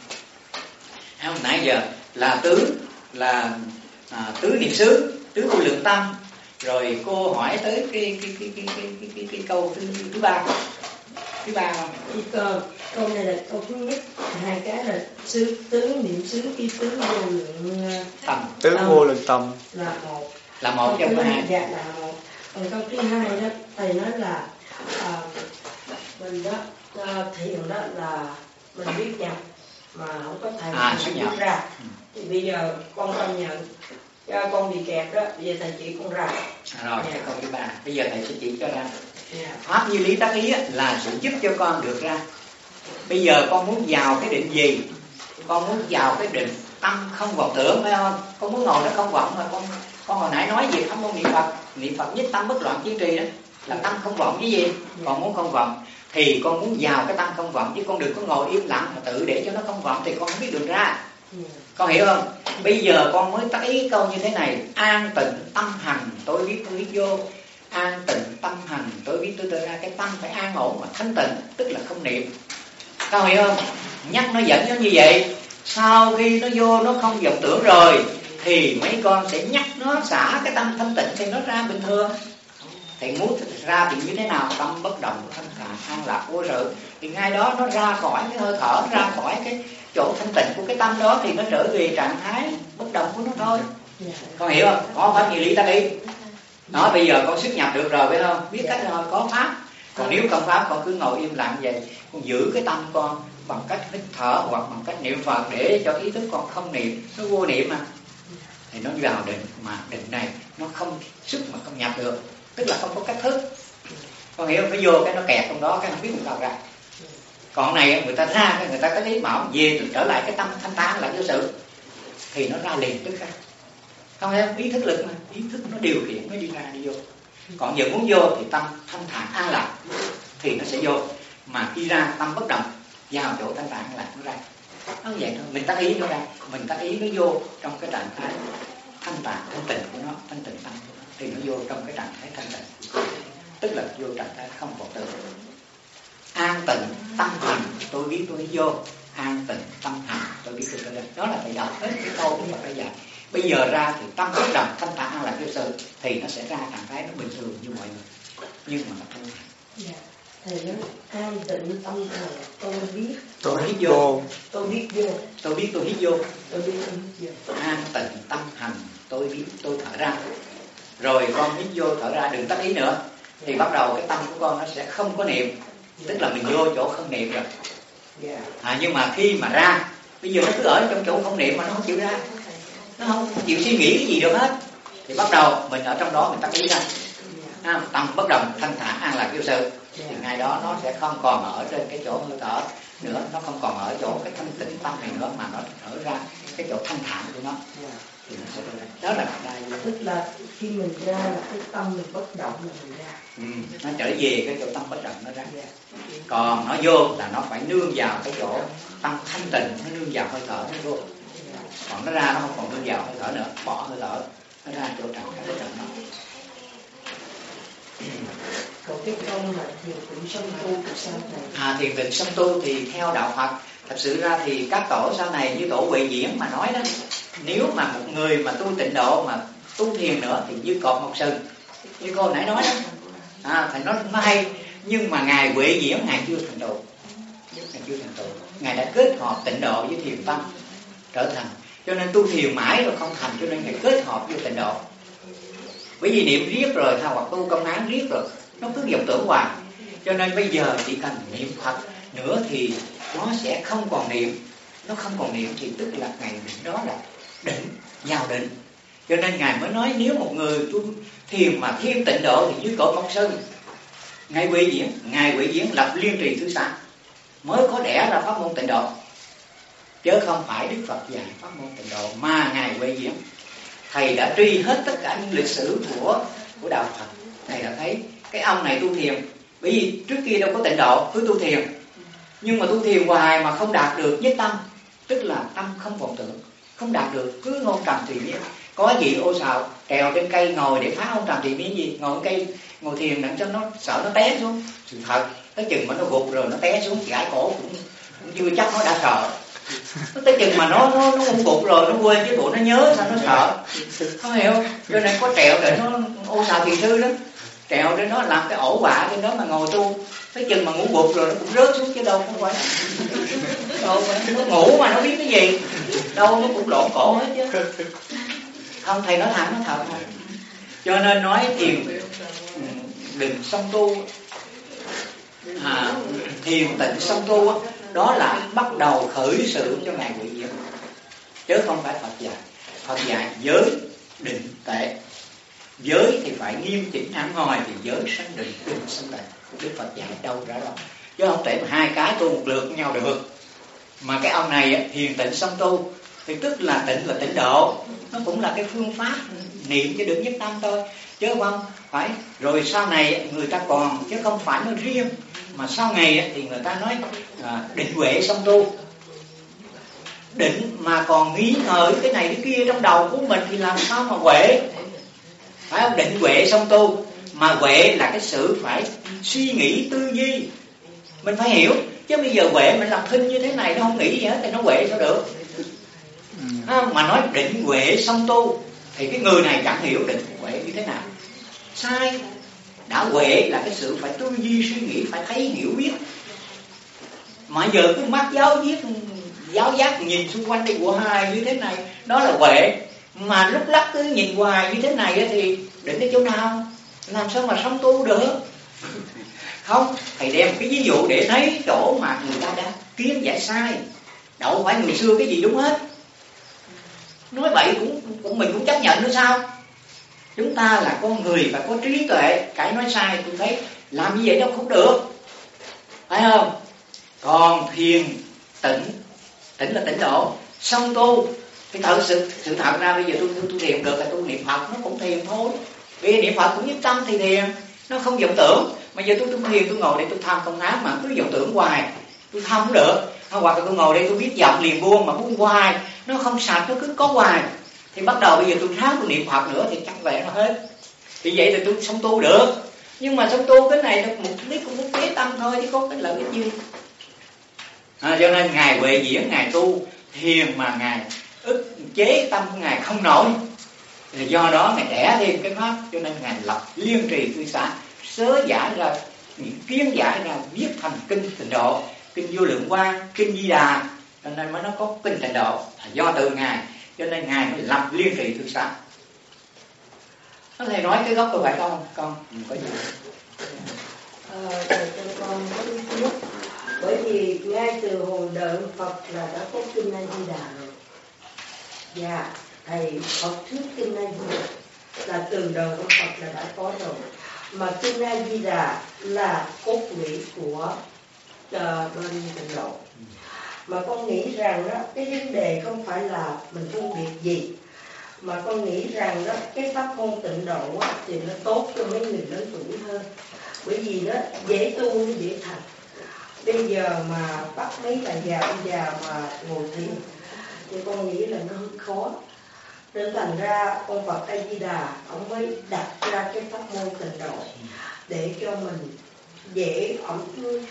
Hôm nãy giờ là tứ là à, tứ niệm xứ, tứ vô lượng tâm. Rồi cô hỏi tới cái cái cái cái cái cái, cái, cái câu thứ thứ ba, thứ ba không? Câu, câu này là câu thứ nhất, hai cái là xứ tứ niệm xứ, cái tứ vô lượng tâm, tứ vô lượng tâm là một, là một trong hai. Dạ là một. Còn câu thứ hai đó thầy nói là à, mình đó à, thiền đó là mình biết nhập mà không có thầy à, biết nhập ra. Ừ. Thì bây giờ con công nhận cho con bị kẹt đó, bây giờ thầy chỉ con ra. À, rồi, cái câu thứ ba, bây giờ thầy sẽ chỉ cho ra. Yeah. Pháp như lý tác ý là sự giúp cho con được ra. Bây giờ con muốn vào cái định gì? Con muốn vào cái định tâm không vọng tưởng, phải không? Con muốn ngồi đó không vọng mà con con hồi nãy nói gì? Không muốn niệm Phật, niệm Phật nhất tâm bất loạn chiếu trì đó, là tâm không vọng cái gì? Còn muốn không vọng thì con muốn vào cái tâm không vọng, chứ con đừng có ngồi im lặng mà tự để cho nó không vọng thì con không biết đường ra. Con hiểu không? Bây giờ con mới tác ý câu như thế này: an tịnh tâm hành tôi biết tôi biết vô. An tịnh tâm hành tôi biết tôi tôi ra. Cái tâm phải an ổn mà thanh tịnh, tức là không niệm. Con hiểu không? Nhắc nó dẫn nó như vậy. Sau khi nó vô nó không vọng tưởng rồi thì mấy con sẽ nhắc nó xả cái tâm thanh tịnh thì nó ra bình thường. Thì muốn ra thì như thế nào? Tâm bất động, thanh thản, an lạc, vô sự. Thì ngay đó nó ra khỏi cái hơi thở, ra khỏi cái chỗ thanh tịnh của cái tâm đó thì nó trở về trạng thái bất động của nó thôi. Con hiểu không? Có pháp gì lý ta đi. Đó, bây giờ con xuất nhập được rồi phải không? Biết cách rồi, có pháp. Còn nếu không pháp con cứ ngồi im lặng vậy, con giữ cái tâm con bằng cách hít thở hoặc bằng cách niệm Phật để cho ý thức con không niệm, nó vô niệm mà. Thì nó vào định, mà định này nó không sức mà không nhập được, tức là không có cách thức. Con hiểu không? Nó vô cái nó kẹt trong đó, cái không biết làm sao ra. Còn này người ta ra, người ta có thấy bảo về trở lại cái tâm thanh tán lại vô sự thì nó ra liền tức ra. Không thấy ý thức lực mà, ý thức nó điều khiển nó đi ra đi vô. Còn giờ muốn vô thì tâm thanh thản an lạc thì nó sẽ vô, mà khi ra tâm bất động vào chỗ thanh thản an lạc nó ra. Nó vậy thôi, mình tác ý nó ra, mình tác ý nó vô trong cái trạng thái thanh tạng thanh tịnh của nó, thanh tịnh tâm của nó, thì nó vô trong cái trạng thái thanh tịnh, tức là vô trạng thái không vọng tưởng. An tịnh tâm hành tôi biết tôi vô. An tịnh tâm hành tôi biết tôi tôi đây. Đó là thầy đọc hết cái câu của Phật đã dạy. Bây giờ ra thì tâm bất động thanh thản an lạc vô sự thì nó sẽ ra trạng thái nó bình thường như mọi người, nhưng mà nó không thành. Dạ. Thầy nói an tịnh tâm hành tôi biết tôi hít vô, tôi biết vô, tôi biết tôi hít vô, tôi biết tôi hít vô. An tịnh tâm hành tôi biết tôi thở ra. Rồi con hít vô thở ra, đừng tắt ý nữa. Thì bắt đầu cái tâm của con nó sẽ không có niệm, tức là mình vô chỗ không niệm rồi. À, nhưng mà khi mà ra, bây giờ nó cứ ở trong chỗ không niệm mà nó không chịu ra, nó không chịu suy nghĩ cái gì được hết, thì bắt đầu mình ở trong đó mình tắt ý ra. À, tâm bất động thanh thản an lạc vô sự thì ngay đó nó sẽ không còn ở trên cái chỗ hơi thở nữa, nó không còn ở chỗ cái thanh tịnh tâm này nữa, mà nó ở ra cái chỗ thanh thản của nó thì nó sẽ ra. Đó là đại vô. Tức là khi mình ra là cái tâm mình bất động là mình ra. Ừ, nó trở về cái chỗ tâm bất động nó ra. Còn nó vô là nó phải nương vào cái chỗ tâm thanh tịnh, nó nương vào hơi thở nó vô. Còn nó ra nó không còn nương vào hơi thở nữa, bỏ hơi thở nó ra chỗ trạng thái bất động nó. Còn cái câu mà thiền tịnh song tu thì sao thầy? À, thiền tịnh song tu thì theo đạo Phật, thật sự ra thì các tổ sau này như tổ Huệ Diễn mà nói đó, nếu mà một người mà tu tịnh độ mà tu thiền nữa thì như cọp một sừng, như cô nãy nói đó. À, thầy nói nó hay, nhưng mà ngài Huệ Diễn ngài chưa thành tựu, ngài chưa thành tựu, ngài đã kết hợp tịnh độ với thiền tâm trở thành, cho nên tu thiền mãi rồi không thành, cho nên ngài kết hợp với tịnh độ. Bởi vì niệm riết rồi, hay hoặc tu công án riết rồi, nó cứ vọng tưởng hoài. Cho nên bây giờ chỉ cần niệm Phật nữa thì nó sẽ không còn niệm. Nó không còn niệm thì tức là ngày định đó là định, vào định. Cho nên ngài mới nói nếu một người tu thiền mà thêm tịnh độ thì dưới cội Mộc Sơn. Ngài Huệ Diễn, ngài Huệ Diễn lập Liên Trì Thứ Xá mới có đẻ ra pháp môn tịnh độ, chứ không phải Đức Phật dạy pháp môn tịnh độ, mà ngài Huệ Diễn thầy đã truy hết tất cả những lịch sử của của đạo Phật. Thầy đã thấy cái ông này tu thiền, bởi vì trước kia đâu có tịnh độ, cứ tu thiền, nhưng mà tu thiền hoài mà không đạt được nhất tâm, tức là tâm không vọng tưởng, không đạt được, cứ ngôn trầm thì miên. Có gì ô xào trèo trên cây ngồi để phá ngôn trầm thì miên gì, ngồi cây ngồi thiền đặng cho nó sợ nó té xuống. Sự thật tới chừng mà nó gục rồi nó té xuống gãi cổ cũng, cũng chưa chắc nó đã sợ. Nó tới chừng mà nó nó nó không gục rồi nó quên chứ bộ nó nhớ sao nó sợ, không hiểu. Cho nên có trèo để nó ô xào thiền sư đó, trèo trên nó làm cái ổ bạ trên đó mà ngồi tu, tới chừng mà ngủ gục rồi nó cũng rớt xuống chứ đâu không phải. Đâu nó ngủ mà nó biết cái gì, đâu nó cũng lộn cổ hết chứ. Không, thầy nói thẳng nó thật. Cho nên nói thiền đừng song tu, à, thiền tịnh song tu đó là bắt đầu khởi sự cho ngài Huệ Diễn, chứ không phải Phật dạy. Phật dạy giới định tệ, giới thì phải nghiêm chỉnh hẳn hoi, thì giới sanh định, định sanh tệ. Đức Phật dạy đâu ra đó, chứ không thể mà hai cái tu một lượt với nhau được. Mà cái ông này thiền tịnh song tu thì tức là tịnh là tịnh độ, nó cũng là cái phương pháp niệm cho được nhất tâm thôi, chứ không phải rồi sau này người ta còn, chứ không phải nó riêng mà sau này thì người ta nói à, định huệ song tu. Định mà còn nghĩ ngợi cái này cái kia trong đầu của mình thì làm sao mà huệ? Phải không? Định huệ song tu. Mà huệ là cái sự phải suy nghĩ tư duy, mình phải hiểu. Chứ bây giờ huệ mình làm thinh như thế này, nó không nghĩ gì hết thì nó huệ sao được? À, mà nói định huệ song tu thì cái người này chẳng hiểu định huệ như thế nào. Sai. Đã huệ là cái sự phải tư duy suy nghĩ, phải thấy hiểu biết. Mà giờ cứ mắt giáo viết, giáo giác nhìn xung quanh đi của hai như thế này, đó là huệ. Mà lúc lắc cứ nhìn hoài như thế này thì định cái chỗ nào? Làm sao mà song tu được? Không, thầy đem cái ví dụ để thấy chỗ mà người ta đã kiến giải sai. Đâu phải người xưa cái gì đúng hết. Nói bậy cũng, cũng mình cũng chấp nhận nữa sao? Chúng ta là con người và có trí tuệ. Cái nói sai tôi thấy làm như vậy đâu không được, phải không? Còn thiền tịnh, tịnh là tịnh độ, song tu thì thật sự sự thật ra bây giờ tôi tôi, tôi thiền được là tôi niệm Phật nó cũng thiền thôi. Vì niệm Phật cũng nhất tâm thì thiền, nó không vọng tưởng. Mà giờ tôi tôi thiền tôi ngồi đây tôi tham không ám mà cứ vọng tưởng hoài, tôi tham không được. Hoặc là tôi ngồi đây tôi biết vọng liền buông mà buông hoài, nó không sạch, nó cứ có hoài. Thì bắt đầu bây giờ tôi ráng tôi niệm Phật nữa thì chắc về nó hết. Thì vậy thì tôi song tu được. Nhưng mà song tu cái này là mục đích cũng muốn chế tâm thôi chứ có cái lợi ích gì. À, cho nên Ngài Huệ Diễn, Ngài tu thiền mà Ngài ức chế tâm của Ngài không nổi. Thì do đó Ngài đẻ thêm cái pháp. Cho nên Ngài lập liên trì cư xá, sớ giải ra, những kiến giải ra, viết thành kinh Tịnh Độ, kinh Vô Lượng Quang, kinh Di Đà. Cho nên mới nó có kinh Tịnh Độ là do từ Ngài. Cho nên Ngài mới lập liên trì cư xá. Nó thầy nói cái gốc có phải không? Con có gì? Ờ, thầy cho con có ý kiến. Bởi vì ngay từ hồi đời Phật là đã có kinh A Di Đà rồi. Dạ, thầy Phật thuyết kinh A Di Đà là từ đời của Phật là đã có rồi. Mà kinh A Di Đà là cốt lũy của uh, bên Tịnh Độ. Mà con nghĩ rằng đó, cái vấn đề không phải là mình phân biệt gì, mà con nghĩ rằng đó, cái pháp môn Tịnh Độ á, thì nó tốt cho mấy người lớn tuổi hơn. Bởi vì nó dễ tu, nó dễ thành. Bây giờ mà bắt mấy bà già ông già mà ngồi thiền thì con nghĩ là nó hơi khó. Nên thành ra ông Phật A Di Đà ông mới đặt ra cái pháp môn Tịnh Độ để cho mình dễ, ông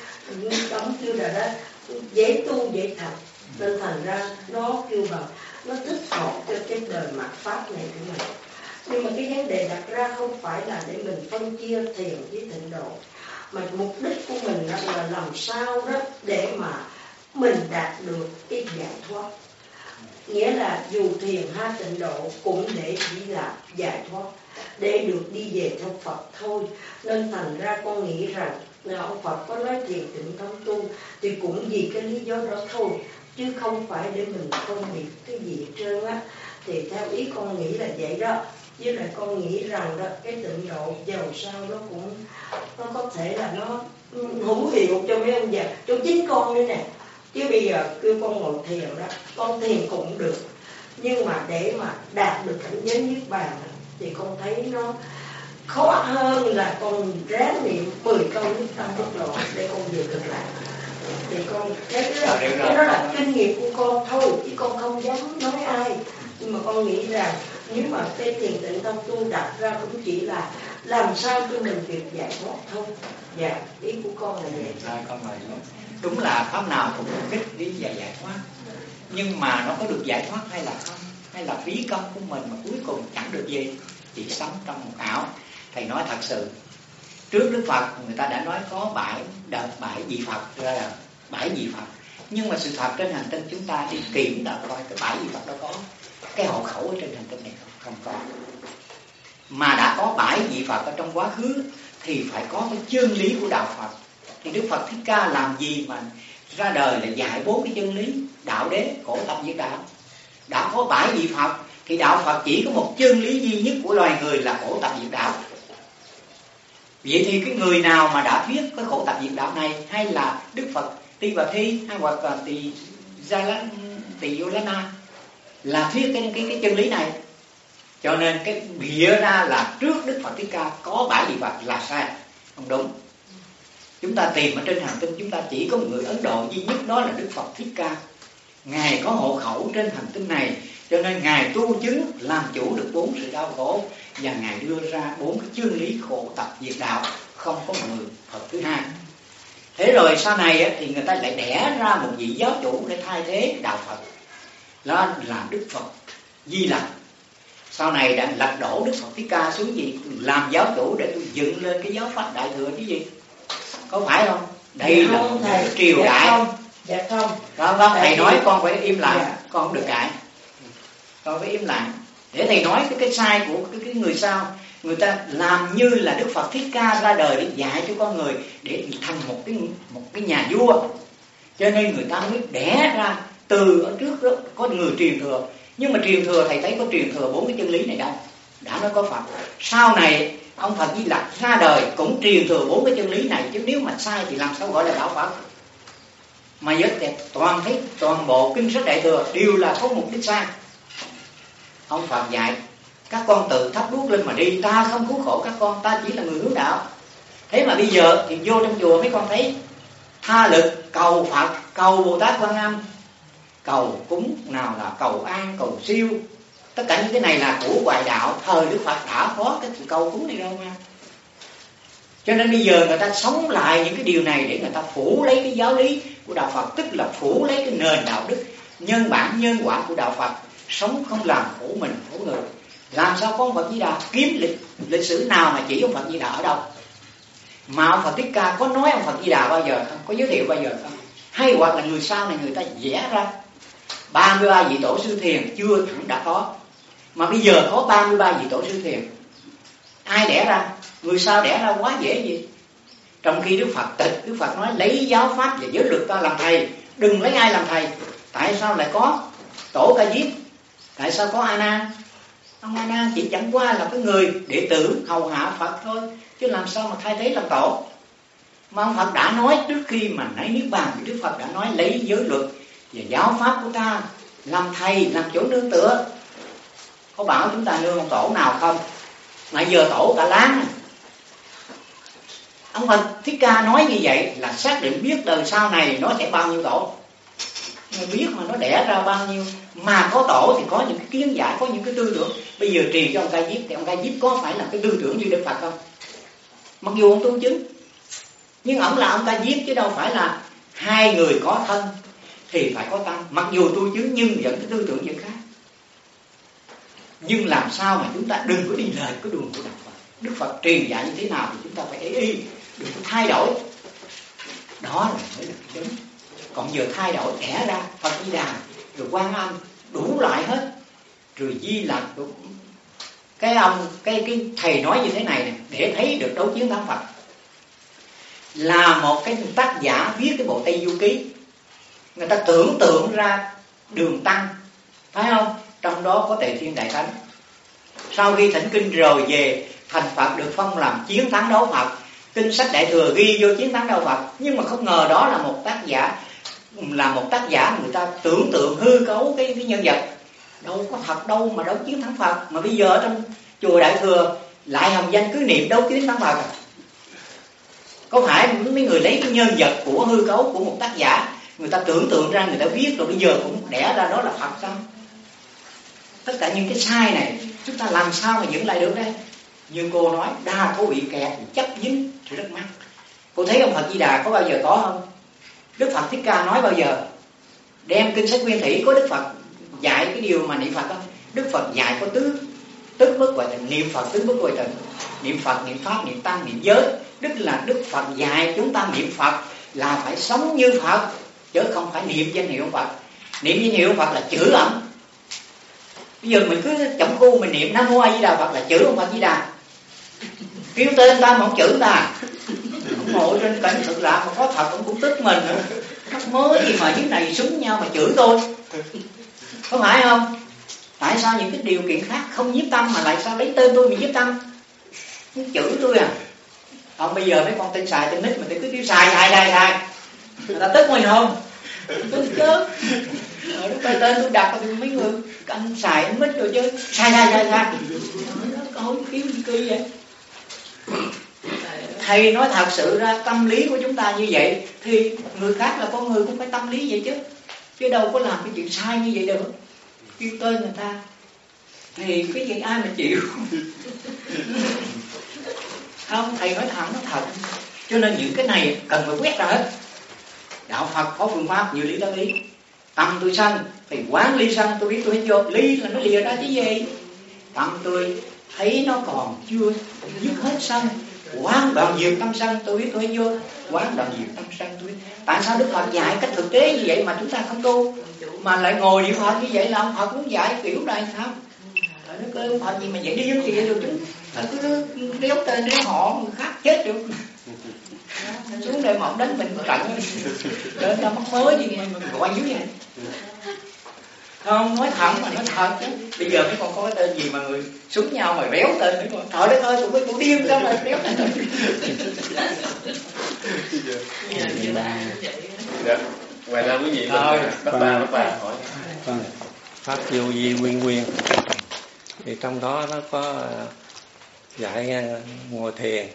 ông kêu là đó dễ tu dễ thành. Nên thành ra nó kêu bằng nó thích hợp cho cái đời mạt pháp này của mình. Nhưng mà cái vấn đề đặt ra không phải là để mình phân chia thiền với Tịnh Độ, mà mục đích của mình là làm sao đó để mà mình đạt được cái giải thoát. Nghĩa là dù thiền hay Tịnh Độ cũng để chỉ là giải thoát, để được đi về theo Phật thôi. Nên thành ra con nghĩ rằng là ông Phật có nói thiền tịnh thông tu thì cũng vì cái lý do đó thôi, chứ không phải để mình phân biệt cái gì hết trơn á. Thì theo ý con nghĩ là vậy đó. Với lại con nghĩ rằng đó cái Tịnh Độ giàu sao nó cũng nó có thể là nó hữu hiệu cho mấy ông già, cho chính con nữa nè. Chứ bây giờ kêu con ngồi thiền đó, con thiền cũng được, nhưng mà để mà đạt được cảnh giới niết bàn thì con thấy nó khó hơn là con ráng niệm mười câu niết tâm bất lộ để con về cực lạc. Thì con cái đó, cái đó là kinh nghiệm của con thôi, chứ con không dám nói ai. Nhưng mà con nghĩ rằng nếu mà cái thiền tịnh thông tu đặt ra cũng chỉ là làm sao cho mình việc giải thoát thôi. Dạ, ý của con là vậy. À, con nói đúng là pháp nào cũng kích đi về giải thoát, nhưng mà nó có được giải thoát hay là không, hay là phí công của mình mà cuối cùng chẳng được gì, chỉ sống trong một ảo. Thầy nói thật sự, trước Đức Phật người ta đã nói có bảy đợt bảy vị Phật, ra là bảy vị Phật. Nhưng mà sự thật trên hành tinh chúng ta đi kiểm đã coi cái bảy vị Phật đó có cái hộ khẩu ở trên hành tinh này không, không có. Mà đã có bảy vị Phật ở trong quá khứ thì phải có cái chân lý của đạo Phật. Thì Đức Phật Thích Ca làm gì mà ra đời là dạy bốn cái chân lý đạo đế, khổ tập diệt đạo. Đã có bảy vị Phật thì đạo Phật chỉ có một chân lý duy nhất của loài người là khổ tập diệt đạo. Vậy thì cái người nào mà đã thuyết cái khổ tập diệt đạo này, hay là Đức Phật Ti Bà Thi hay hoặc là Tỳ Gia Lát Tỳ Vô Lát Na là thuyết cái, cái cái chân lý này. Cho nên cái bịa ra là trước Đức Phật Thích Ca có bảy vị Phật là sai, không đúng. Chúng ta tìm ở trên hành tinh chúng ta chỉ có một người Ấn Độ duy nhất, đó là Đức Phật Thích Ca. Ngài có hộ khẩu trên hành tinh này, cho nên Ngài tu chứng làm chủ được bốn sự đau khổ, và Ngài đưa ra bốn cái chương lý khổ tập diệt đạo, không có một người Phật thứ hai. Thế rồi sau này thì người ta lại đẻ ra một vị giáo chủ để thay thế đạo Phật, đó là Đức Phật Di Lặc. Sau này đã lật đổ Đức Phật Thích Ca xuống gì làm giáo chủ để tôi dựng lên cái giáo pháp Đại Thừa chứ gì, có phải không? Đây là một cái triều dạ đại. không. Dạ không. Đó, không, thầy Tại nói vì... con phải im lặng, dạ. Con không được cãi, con phải im lặng để thầy nói cái cái sai của cái, cái người sau. Người ta làm như là Đức Phật Thích Ca ra đời để dạy cho con người để thành một cái một cái nhà vua, cho nên người ta mới đẻ ra từ ở trước đó có người truyền thừa. Nhưng mà truyền thừa thầy thấy có truyền thừa bốn cái chân lý này đâu, đã nói có Phật. Sau này ông Phật Di Lặc ra đời cũng truyền thừa bốn cái chân lý này, chứ nếu mà sai thì làm sao gọi là đạo Phật. Mà giới đẹp toàn thấy toàn bộ kinh sách Đại Thừa đều là có mục đích sai. Ông Phật dạy các con tự thắp đuốc lên mà đi, ta không cứu khổ các con, ta chỉ là người hướng đạo. Thế mà bây giờ thì vô trong chùa mấy con thấy tha lực cầu Phật, cầu Bồ Tát Quan Âm, cầu cúng, nào là cầu an, cầu siêu, tất cả những cái này là của ngoại đạo. Thời Đức Phật đã có cái sự cầu cúng này đâu mà. Cho nên bây giờ người ta sống lại những cái điều này để người ta phủ lấy cái giáo lý của đạo Phật, tức là phủ lấy cái nền đạo đức nhân bản nhân quả của đạo Phật, sống không làm khổ mình khổ người. Làm sao có ông Phật Di Đà? Kiếm lịch lịch sử nào mà chỉ ông Phật Di Đà ở đâu? Mà ông Phật Thích Ca có nói ông Phật Di Đà bao giờ không? Có giới thiệu bao giờ không? Hay hoặc là người sau này người ta vẽ ra ba mươi ba vị tổ sư thiền chưa hẳn đã có, mà bây giờ có ba mươi ba vị tổ sư thiền. Ai đẻ ra? Người sau đẻ ra quá dễ gì. Trong khi Đức Phật tịch, Đức Phật nói lấy giáo pháp và giới luật ta làm thầy, đừng lấy ai làm thầy. Tại sao lại có Tổ Ca Diếp? Tại sao có A Nan? Ông A Nan chỉ chẳng qua là cái người đệ tử hầu hạ Phật thôi, chứ làm sao mà thay thế làm tổ. Mà ông Phật đã nói trước khi mà nãy niết bàn, Đức Phật đã nói lấy giới luật và giáo pháp của ta làm thầy, làm chỗ nương tựa. Có bảo chúng ta nương ông tổ nào không? Mà giờ tổ cả láng. Ông Phật Thích Ca nói như vậy là xác định biết đời sau này nó sẽ bao nhiêu tổ. Người biết mà nó đẻ ra bao nhiêu. Mà có tổ thì có những cái kiến giải, có những cái tư tưởng. Bây giờ trì cho ông Ca Diếp thì ông Ca Diếp có phải là cái tư tưởng như Đức Phật không? Mặc dù ông tu chứng, nhưng ông là ông Ca Diếp chứ đâu phải là hai người có thân thì phải có tâm. Mặc dù tu chứng nhưng vẫn cái tư tưởng vẫn khác. Nhưng làm sao mà chúng ta đừng có đi lời cái đường của Đức Phật. Đức Phật truyền dạy như thế nào thì chúng ta phải ý y, đừng có thay đổi. Đó là mới là cái đúng. Còn giờ thay đổi đẻ ra Phật Di Đà, rồi Quan Âm, đủ loại hết, rồi Di Lặc. Cái ông, cái cái thầy nói như thế này, này để thấy được đấu chiến thắng Phật. Là một cái tác giả viết cái bộ Tây Du Ký, người ta tưởng tượng ra đường tăng, phải không? Trong đó có Tề Thiên Đại Thánh. Sau khi thỉnh kinh rồi về thành Phật, được phong làm chiến thắng đấu Phật. Kinh sách Đại Thừa ghi vô chiến thắng đấu Phật. Nhưng mà không ngờ đó là một tác giả, là một tác giả người ta tưởng tượng hư cấu cái, cái nhân vật. Đâu có thật đâu mà đấu chiến thắng Phật. Mà bây giờ ở trong chùa Đại Thừa lại hồng danh cứ niệm đấu chiến thắng Phật. Có phải mấy người lấy cái nhân vật của hư cấu của một tác giả, người ta tưởng tượng ra, người ta viết rồi bây giờ cũng đẻ ra đó là Phật sao? Tất cả những cái sai này chúng ta làm sao mà dựng lại được đây? Như cô nói, đa số bị kẹt, chấp dính rất mắc. Cô thấy ông Phật Di Đà có bao giờ có không? Đức Phật Thích Ca nói bao giờ? Đem kinh sách Nguyên Thủy có Đức Phật dạy cái điều mà niệm Phật không? Đức Phật dạy có tứ tứ bất hoại tịnh, niệm Phật tứ bất hoại tịnh, niệm Phật, niệm Pháp, niệm Tăng, niệm giới. Tức là Đức Phật dạy chúng ta niệm Phật là phải sống như Phật, chứ không phải niệm danh hiệu Phật. Niệm danh hiệu Phật là chữ ẩn. Bây giờ mình cứ chậm cu mình niệm Nam Mô A Di Đà Phật là chữ ông Phật Di Đà, kêu tên ta mà không chữ ta. Ông ngồi trên cảnh thực lạc mà có thật ông cũng tức mình nữa. Mắc mới gì mà dưới này súng nhau mà chửi tôi, có phải không? Tại sao những cái điều kiện khác không nhiếp tâm mà lại sao lấy tên tôi mà nhiếp tâm? Chửi tôi à? Không, bây giờ mấy con tên xài tên nít mà tôi cứ kêu xài xài xài xài, người ta tức mình không? Tôi chết. Ở lúc đây tên tôi đặt thì mấy người anh xài anh mít rồi chứ xài xài xài xài. Nó câu kêu kỳ vậy. thầy nói thật sự ra tâm lý của chúng ta như vậy thì người khác là con người cũng phải tâm lý vậy chứ, chứ đâu có làm cái chuyện sai như vậy được. Kêu tên người ta thì cái gì ai mà chịu. Không, thầy nói thẳng nói thật. Cho nên những cái này cần phải quét ra hết. Đạo Phật có phương pháp như lý tác ý. Tâm tôi sanh thì quán ly sanh, tôi biết tôi hết vô. Ly là nó lìa ra chứ gì. Tâm tôi thấy nó còn chưa dứt hết sanh, quán đoạn diệt tâm sanh, tôi biết tôi hết vô. Quán đoạn diệt tâm sanh tôi biết. Tại sao Đức Phật dạy cách thực tế như vậy mà chúng ta không tu, mà lại ngồi niệm Phật như vậy? Là ông Phật muốn dạy kiểu này sao? Đức ơi, ông Phật gì mà dạy đi giống gì vậy được chứ? Cứ đéo tên đéo họ người khác chết được. Xuống đây mà ông đánh mình có trận lên ra mắc mới gì mà mình gọi dưới vậy. Không, nói thẳng mà nói thật chứ. Bây giờ mấy con có cái tên gì mà người súng nhau mà réo tên mấy con. Trời đất ơi, tụi mấy con điên sao mà réo tên. Dạ. Ngoài ra quý vị Thôi, bác bà bác bà hỏi. Vâng. Pháp vô vi nguyên nguyên thì trong đó nó có dạy ngồi thiền.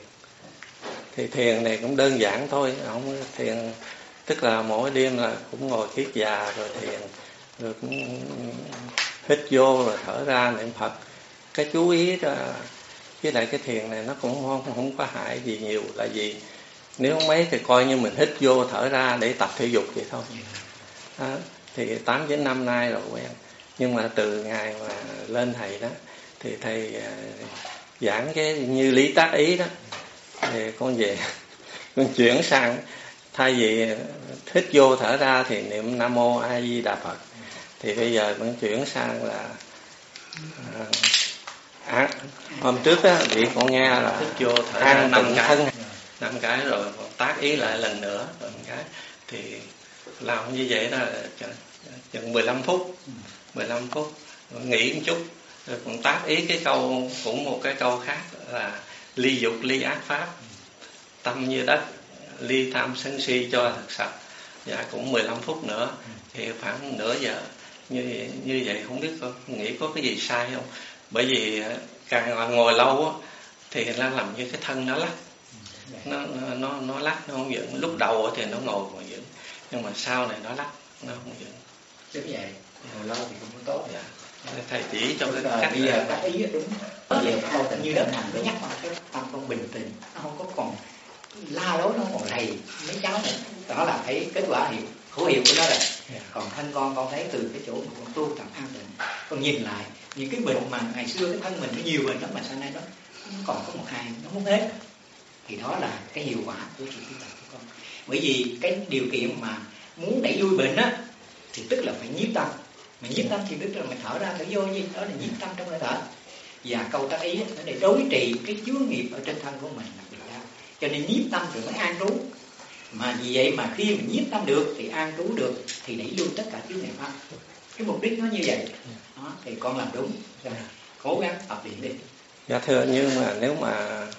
Thì thiền này cũng đơn giản thôi, không thiền tức là mỗi đêm là cũng ngồi kiết già rồi thiền, rồi cũng hít vô rồi thở ra niệm Phật. Cái chú ý là với lại cái thiền này nó cũng không không có hại gì nhiều, là gì nếu mấy thì coi như mình hít vô thở ra để tập thể dục vậy thôi. Đó, thì tám chín năm nay rồi quen. Nhưng mà từ ngày mà lên thầy đó thì thầy uh, giảng cái như lý tác ý đó, thì con về con chuyển sang thay vì hít vô thở ra thì niệm Nam Mô A Di Đà Phật, thì bây giờ con chuyển sang là uh, à, hôm trước á bị con nghe là hít vô thở ra năm cái năm cái rồi con tác ý lại lần nữa rồi một cái, thì làm như vậy là chừng mười lăm phút mười lăm phút nghỉ một chút rồi còn tác ý cái câu, cũng một cái câu khác là ly dục ly ác pháp, tâm như đất, ly tham sân si cho thật sạch. Dạ cũng mười lăm phút nữa thì khoảng nửa giờ. Như như vậy không biết có nghĩ có cái gì sai không? Bởi vì càng ngồi lâu á thì nó làm như cái thân nó lắc, nó nó nó lắc nó không vững. Lúc đầu thì nó ngồi còn vững, nhưng mà sau này nó lắc nó không vững. Chứ vậy ngồi lâu thì không có tốt. Dạ. Thầy chỉ cho cái cách bây giờ các ý đúng. Bây giờ câu tự như đất thành nó nhắc vào cái tâm con bình tĩnh, nó không có còn la lối, nó còn rầy mấy cháu nữa. Đó là thấy kết quả hiệu khẩu hiệu của nó rồi. Còn thân con con thấy từ cái chỗ mà con tu tập an tịnh, con nhìn lại những cái bệnh mà ngày xưa cái thân mình nó nhiều bệnh lắm mà sau này đó nó còn có một hai nó không hết, thì đó là cái hiệu quả của sự tu tập của con. Bởi vì cái điều kiện mà muốn đẩy lui bệnh á thì tức là phải nhiếp tâm. Mà nhiếp tâm thì tức là mình thở ra thở vô gì đó là nhiếp tâm trong hơi thở. Và câu tác ý nó để đối trị cái chướng nghiệp ở trên thân của mình là bị đau. Cho nên nhiếp tâm rồi mới an trú. Mà vì vậy mà khi mình nhiếp tâm được thì an trú được, thì đẩy lui tất cả chướng nghiệp pháp. Cái mục đích nó như vậy. Đó, thì con làm đúng. Rồi, cố gắng tập luyện đi. Dạ thưa, nhưng mà nếu mà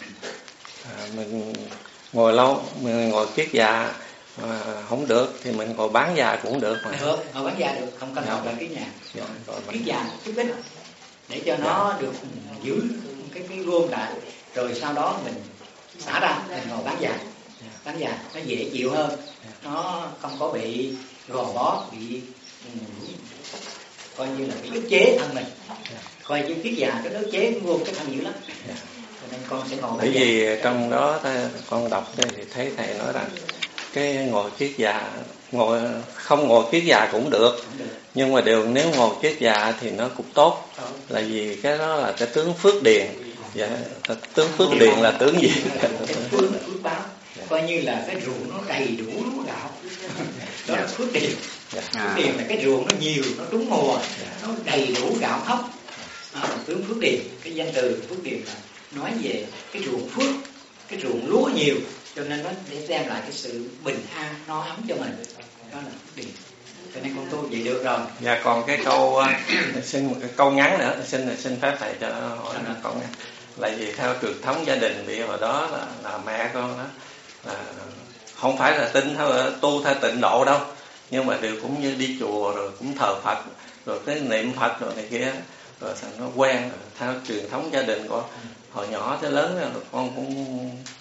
à, mình ngồi lâu, mình ngồi kiết già mà không được thì mình ngồi bán già cũng được mà. Được, ngồi bán già được, không cần ngồi cái nhà. Dạ, kiết già chút ít để cho nó được giữ cái cái gương lại, rồi sau đó mình xả ra mình ngồi bán già. Bán già nó dễ chịu hơn, nó không có bị gò bó, bị um, coi như là bị ức chế thân mình. Coi như kiết già cái ức chế luôn cái thân dữ lắm. Cho nên con sẽ ngồi. Bởi vì trong đó con đọc đây thì thấy thầy nói rằng cái ngồi kiết già, ngồi không ngồi kiết già cũng được, nhưng mà đều nếu ngồi kiết già thì nó cũng tốt, là vì cái đó là cái tướng phước điền. Dạ, tướng phước điền là tướng gì? Cái phước là phước báo, coi như là cái ruộng nó đầy đủ lúa gạo, đó là phước điền. Phước điền là cái ruộng nó nhiều, nó trúng mùa, nó đầy đủ gạo thóc. À, tướng phước điền, cái danh từ phước điền là nói về cái ruộng phước, cái ruộng lúa nhiều, cho nên nó để đem lại cái sự bình an no ấm cho mình. Đó là phước điền. Cho nên con tu vậy được rồi. Dạ, còn cái câu xin một cái câu ngắn nữa, xin xin phép thầy cho hỏi là câu ngắn. Là vì theo truyền thống gia đình bị hồi đó là, là mẹ con đó là không phải là tin theo tu theo tịnh độ đâu, nhưng mà đều cũng như đi chùa rồi cũng thờ Phật rồi cái niệm Phật rồi này kia, rồi thành nó quen rồi. Theo truyền thống gia đình của hồi nhỏ tới lớn rồi con cũng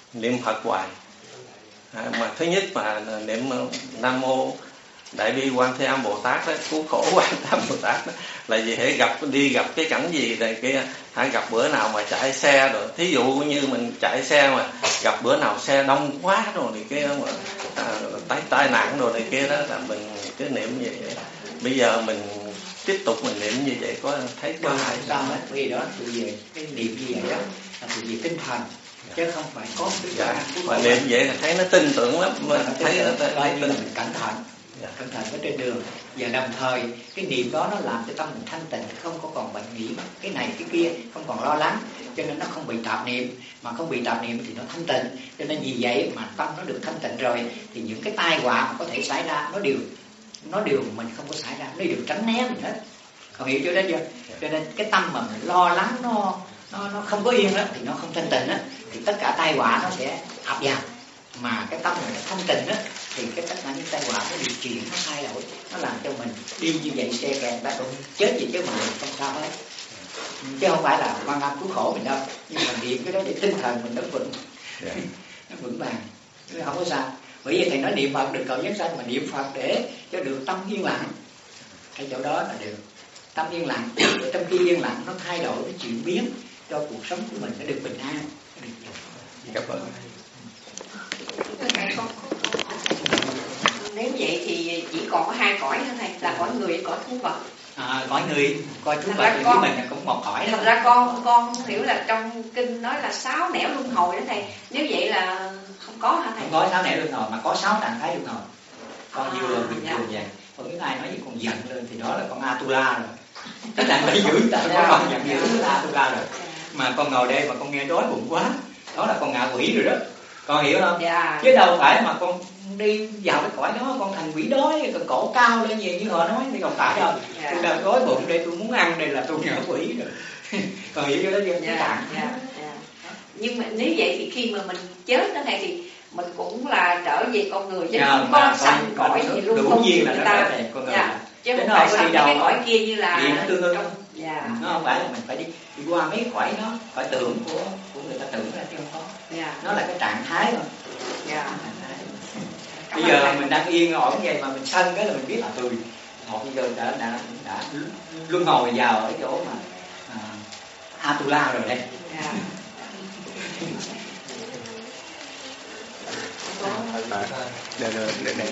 niệm Phật hoài. À, mà thứ nhất mà niệm Nam Mô Đại Bi Quan Thế Âm Bồ Tát đó, cứu khổ Quan Thế Âm Bồ Tát đó, là gì hãy gặp đi gặp cái cảnh gì này kia, hãy gặp bữa nào mà chạy xe rồi, thí dụ như mình chạy xe mà gặp bữa nào xe đông quá rồi này kia mà à, tai tai nạn rồi này kia đó, là mình cứ niệm như vậy. Bây giờ mình tiếp tục mình niệm như vậy có thấy có hại sao hết? Vì đó tự về cái niệm như vậy đó là tự về tinh thần, chứ không phải có cái dạ. Mà niệm vậy là thấy nó tin tưởng lắm, mà thấy nó thấy tin cẩn thận, dạ. Cẩn thận ở trên đường. Và đồng thời cái niệm đó nó làm cho tâm mình thanh tịnh, không có còn bệnh nghĩ cái này cái kia, không còn lo lắng, cho nên nó không bị tạp niệm. Mà không bị tạp niệm thì nó thanh tịnh. Cho nên vì vậy mà tâm nó được thanh tịnh rồi thì những cái tai họa mà có thể xảy ra nó đều nó đều mình không có xảy ra, nó đều tránh né mình hết. Còn hiểu chưa đó chưa? Cho nên cái tâm mà mình lo lắng nó nó nó không có yên đó thì nó không thanh tịnh á, thì tất cả tai họa nó sẽ ập vào. Mà cái tâm mình thanh tịnh á thì cái tất cả những tai họa nó điều chuyển, nó thay đổi, nó làm cho mình đi như vậy xe kẹt ta cũng chết gì chứ mà mình không sao hết. Chứ không phải là Quan Âm cứu khổ mình đâu, nhưng mà niệm cái đó để tinh thần mình nó vững, yeah. Nó vững vàng, nó không có sao. Bởi vì thầy nói niệm Phật được cầu giáng sanh, mà niệm Phật để cho được tâm yên lặng, cái chỗ đó là được tâm yên lặng. Để tâm khi yên lặng nó thay đổi, nó chuyển biến cho cuộc sống của mình nó được bình an, nó được cảm ơn. Nếu vậy thì chỉ còn có hai cõi thôi thầy, là cõi người với cõi thú vật. À, cõi người, coi thú vật thì con, mình là cũng một cõi. Thật ra con con hiểu là trong kinh nói là sáu nẻo luân hồi đó thầy. Nếu vậy là không có hả thầy? Không có sáu nẻo luân hồi, mà có sáu trạng thái luân hồi. Con à, vừa bình dạ. thường vậy. Còn những ai nói gì còn giận lên thì đó là con Atula rồi. Cái trạng thái dữ, tại có con giận dữ là Atula rồi. Mà con ngồi đây mà con nghe đói bụng quá, đó là con ngạ quỷ rồi đó. Con hiểu không? Dạ. Chứ đâu phải mà con đi vào cái cõi đó con thành quỷ đói, còn cổ cao lên gì như họ nói thì không phải đâu. Dạ. Tôi đang đói bụng đây, tôi muốn ăn đây là tôi ngạ quỷ rồi. Còn hiểu cho đó chưa? Dạ. Dạ. Dạ. Nhưng mà nếu vậy thì khi mà mình chết đó thầy thì mình cũng là trở về con người, chứ không có sanh cõi gì luôn không nhiên là người nó ta. trở về con người. Dạ. Chứ Chứ không nó phải không có sanh đi đâu cái cõi kia như là nó tương ưng. Dạ. Nó không phải là mình phải đi đi qua mấy cõi nó, cõi tưởng của của người ta tưởng ra chứ không có. Dạ. Nó là cái trạng thái thôi. Dạ. Bây giờ là mình đang yên ổn vậy mà mình sân cái là mình biết là tôi một bây giờ đã đã đã luân hồi vào ở chỗ mà à, Atula rồi đây. Yeah. Đây đây đây đây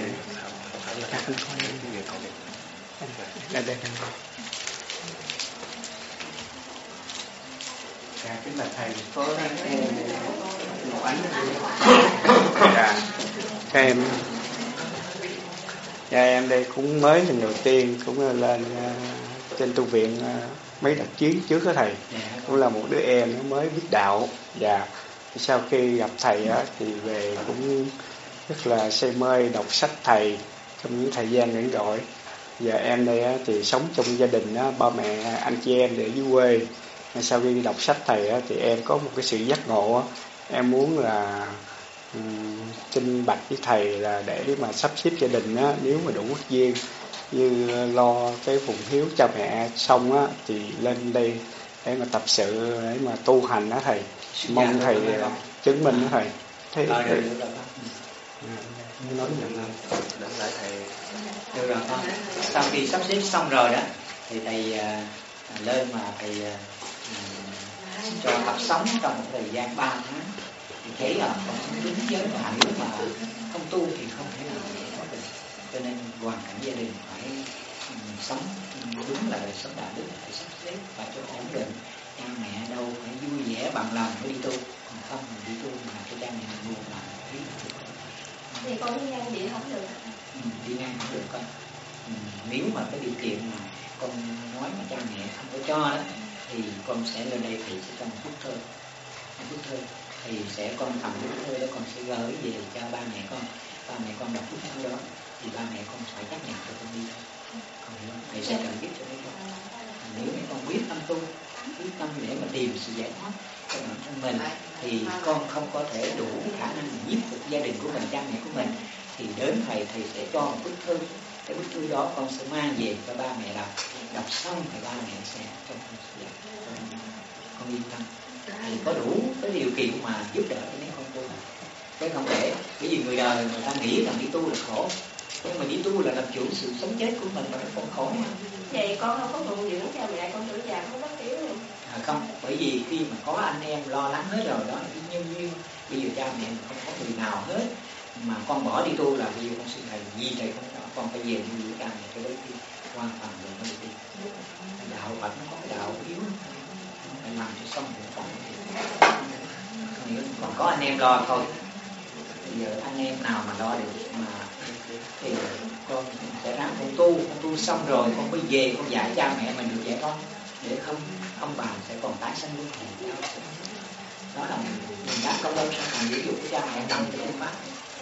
đây đây dạ kính bạch thầy có một ánh dạ các em dạ em đây cũng mới lần đầu tiên cũng lên uh, trên tu viện uh, mấy đợt chuyến trước đó thầy, cũng là một đứa em nó mới biết đạo. Dạ sau khi gặp thầy á, thì về cũng rất là say mê đọc sách thầy trong những thời gian rảnh rỗi. Giờ em đây á, thì sống trong gia đình á, ba mẹ anh chị em để dưới quê. Sau khi đọc sách thầy á, thì em có một cái sự giác ngộ á. Em muốn là um, xin bạch với thầy là để mà sắp xếp gia đình á, nếu mà đủ quốc duyên như lo cái phụng hiếu cha mẹ xong á, thì lên đây để mà tập sự để mà tu hành đó thầy. Mong thầy chứng minh đó thầy. Thế Rồi, thầy được rồi con. nói nhận Đừng lại thầy. Được rồi con. Sau khi sắp xếp xong rồi đó thì thầy uh, lên mà thầy uh, cho tập sống trong một thời gian ba tháng thì thấy là con sống đúng giới và nếu mà không tu thì không thể nào có được. Cho nên hoàn cảnh gia đình phải um, sống đúng là đời sống đạo đức, phải sắp xếp và cho ổn định. Cha mẹ đâu phải vui vẻ bằng lòng mới đi tu, còn không mình đi tu mà cho cha mẹ mình buồn lòng biết. Thì con đi ngang vậy không được. Ừ, đi ngang không được con. Ừ, nếu mà cái điều kiện mà con nói mà cha mẹ không có cho đó thì con sẽ lên đây thì sẽ cho một bức thơ, một bức thơ thì sẽ con cầm bức thơ đó con sẽ gửi về cho ba mẹ con. Ba mẹ con đọc bức thơ đó thì ba mẹ con phải chấp nhận cho con đi. Con hiểu không? Thầy sẽ trợ giúp cho mấy con. Nếu mấy con quyết tâm tu, quyết tâm để mà tìm sự giải thoát cho bản thân mình thì con không có thể đủ khả năng giúp được gia đình của mình, cha mẹ của mình, thì đến thầy thầy sẽ cho một bức thư. Cái bức thư đó con sẽ mang về cho ba mẹ đọc. Đọc xong thì ba mẹ sẽ cho con sự con, con yên tâm. thì có đủ cái điều kiện mà giúp đỡ cho mấy con tu, chứ không để cái gì người đời người ta nghĩ là đi tu là khổ, nhưng mà đi tu là làm chủ sự sống chết của mình và nó không khổ. Vậy con không có phụng dưỡng cha mẹ, con tuổi già không có bất hiếu luôn. À không, bởi vì khi mà có anh em lo lắng hết rồi đó là cái nhân duyên. Bây giờ cha mẹ không có người nào hết mà con bỏ đi tu là bây giờ con xin thầy gì thầy không có, con phải về nuôi dưỡng cha mẹ cái đấy thì hoàn toàn rồi mới đi. Đạo Phật nó có cái đạo yếu, phải làm cho xong rồi còn còn có anh em lo thôi. Bây giờ anh em nào mà lo được mà thì con sẽ ráng con tu, con tu xong rồi con mới về con dạy cha mẹ mình được dạy con, để không ông bà sẽ còn tái sanh luân hồi. Đó là mình đã công ơn sau này ví dụ của cha mẹ nằm trong cái pháp.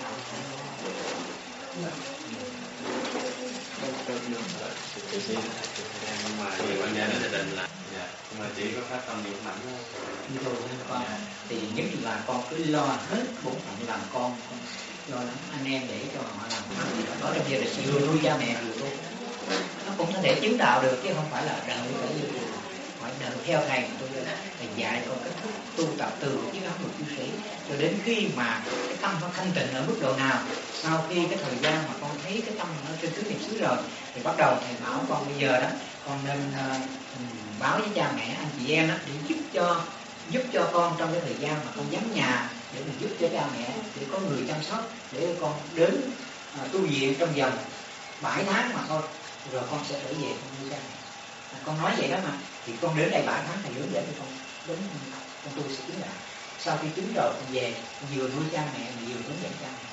Nhưng mà nhiều quan gia nó định là nhưng mà chỉ có phát tâm niệm mạnh thôi. Như tôi con thì nhất là con cứ lo hết bổn phận làm con, con lo lắng anh em để cho họ làm cái gì đó trong gia đình vừa nuôi cha mẹ vừa tu, nó cũng có thể chứng đạo được chứ không phải là đợi phải phải đợi theo thầy tôi thầy dạy con cách thức tu tập từ cái giáo dục cư sĩ cho đến khi mà cái tâm nó thanh tịnh ở mức độ nào. Sau khi cái thời gian mà con thấy cái tâm nó trên tứ niệm xứ rồi thì bắt đầu thầy bảo con bây giờ đó con nên uh, báo với cha mẹ anh chị em đó để giúp cho giúp cho con trong cái thời gian mà con vắng nhà, để mình giúp cho cha mẹ để có người chăm sóc, để con đến uh, tu viện trong vòng bảy tháng mà thôi, rồi con sẽ trở về con nuôi cha mẹ. À, con nói vậy đó mà thì con đến đây bảy tháng thầy hướng dẫn cho con đến con tu sẽ chứng đạo. Sau khi chứng rồi con về con vừa nuôi cha mẹ mà vừa hướng dẫn cha mẹ.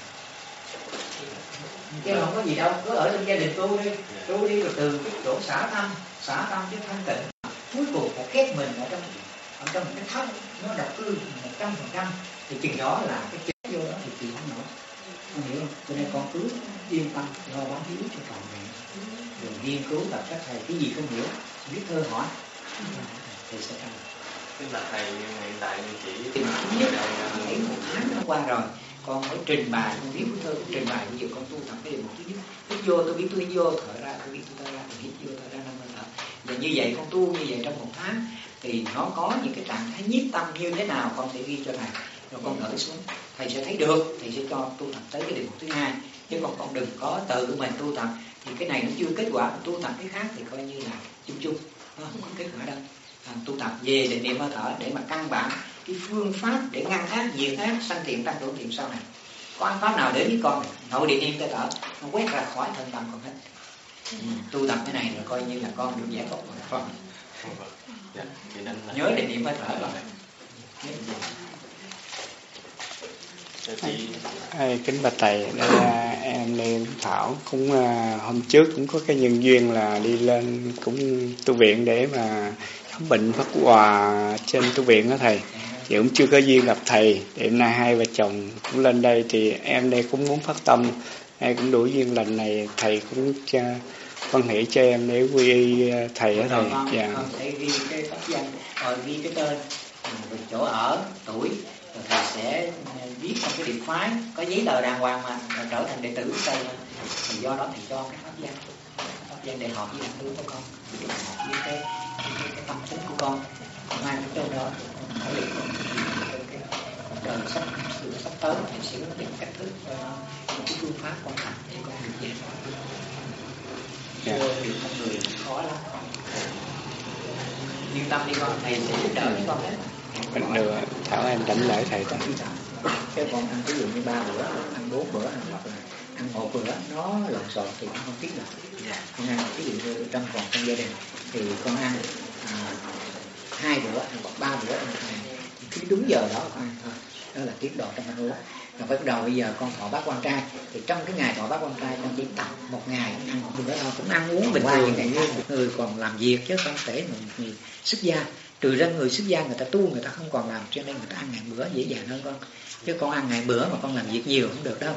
Chứ không có gì đâu, cứ ở trong gia đình tu đi, tu đi rồi từ cái chỗ xả tâm, xả tâm chứ thanh tịnh. Cuối cùng phải khép mình ở trong ở trong cái thấp nó độc cư một trăm phần trăm thì chừng đó là cái chết vô đó thì chịu không nổi. Con hiểu không? Cho nên con cứ yên tâm lo báo hiếu cho trọn vẹn, rồi nghiên cứu tập các thầy cái gì không hiểu biết thơ hỏi thầy sẽ trả. Tức là thầy hiện tại chỉ thì thứ nhất thấy một tháng nó qua rồi con phải trình bày, con viết bức thơ con trình bày. Bây giờ con tu tập cái điều một thứ nhất, hít vô tôi biết tôi hít vô, thở ra tôi biết tôi thở ra, tôi hít vô thở ra năm hơi thở. Và như vậy con tu như vậy trong một tháng thì nó có những cái trạng thái nhiếp tâm như thế nào con sẽ ghi cho thầy, rồi con gửi xuống thầy sẽ thấy được, thầy sẽ cho tu tập tới cái điều một thứ hai. Chứ còn con đừng có tự mình tu tập thì cái này nó chưa kết quả, tu tập cái khác thì coi như là chung chung, nó không có kết quả đâu. À, tu tập về định niệm hơi thở để mà căn bản cái phương pháp để ngăn ác diệt ác sanh thiện tăng trưởng thiện sau này. Có ác pháp nào đến với con này nội định niệm hơi thở nó quét ra khỏi thân tâm con hết. Ừ, tu tập cái này rồi coi như là con được giải thoát rồi con. Dạ, nhớ định niệm hơi thở rồi. Hey, kính bạch thầy, đây là em Lê Thảo cũng uh, hôm trước cũng có cái nhân duyên là đi lên cũng tu viện để mà khám bệnh phát quà trên tu viện đó thầy. Thì cũng chưa có duyên gặp thầy. Thì hôm nay hai vợ chồng cũng lên đây thì em đây cũng muốn phát tâm, hay cũng đủ duyên lần này thầy cũng cho quan hệ cho em để quy y thầy đó thầy. Dạ. Con sẽ ghi cái pháp danh, rồi ghi cái tên, rồi chỗ ở, tuổi. Rồi thầy sẽ viết trong cái điệp phái có giấy tờ đàng hoàng mà rồi trở thành đệ tử của thầy. Thì do đó thầy cho cái pháp danh, pháp danh để hợp với năng của con, hợp với cái, cái, cái, cái tâm tính của con, mang cái chỗ đó thể hiện cái đời sắp sự sắp tới thầy sẽ quyết định cách thức cho một cái phương pháp quan trọng để con được dễ dàng. Chưa điều con người khó lắm. Yên tâm đi con, thầy sẽ giúp đỡ cho con hết. Mình được Thảo em đánh lễ thầy ta. Cái con ăn ví dụ như ba bữa, ăn bốn bữa, ăn hoặc là ăn một bữa nó lộn xộn thì con không biết được. Con ăn ví dụ như trong còn trong gia đình thì con ăn à, hai bữa hoặc ba bữa ăn ngày, cứ đúng giờ đó con ăn thôi. Đó là tiết độ trong ăn uống. Rồi bắt đầu bây giờ con thọ bát quan trai thì trong cái ngày thọ bát quan trai con chỉ tập một ngày ăn một bữa thôi, cũng ăn uống bình thường như người còn làm việc chứ không thể một người xuất gia. Trừ ra người xuất gia người ta tu người ta không còn làm, cho nên người ta ăn ngày bữa dễ dàng hơn con. Chứ con ăn ngày bữa mà con làm việc nhiều không được đâu.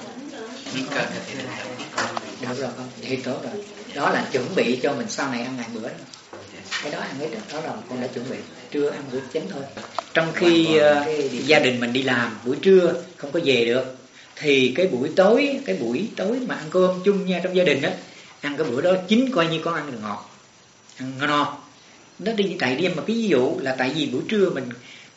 Được rồi con, thì tốt rồi. Đó là chuẩn bị cho mình sau này ăn ngày bữa đó. Cái đó ăn hết đó, đó là con đã chuẩn bị. Trưa ăn bữa chính thôi. Trong khi uh, gia đình mình đi làm buổi trưa không có về được, thì cái buổi tối, cái buổi tối mà ăn cơm chung nha trong gia đình đó, ăn cái bữa đó chính coi như con ăn được ngọt, ăn no. Nó đi tại đi mà cái ví dụ là tại vì buổi trưa mình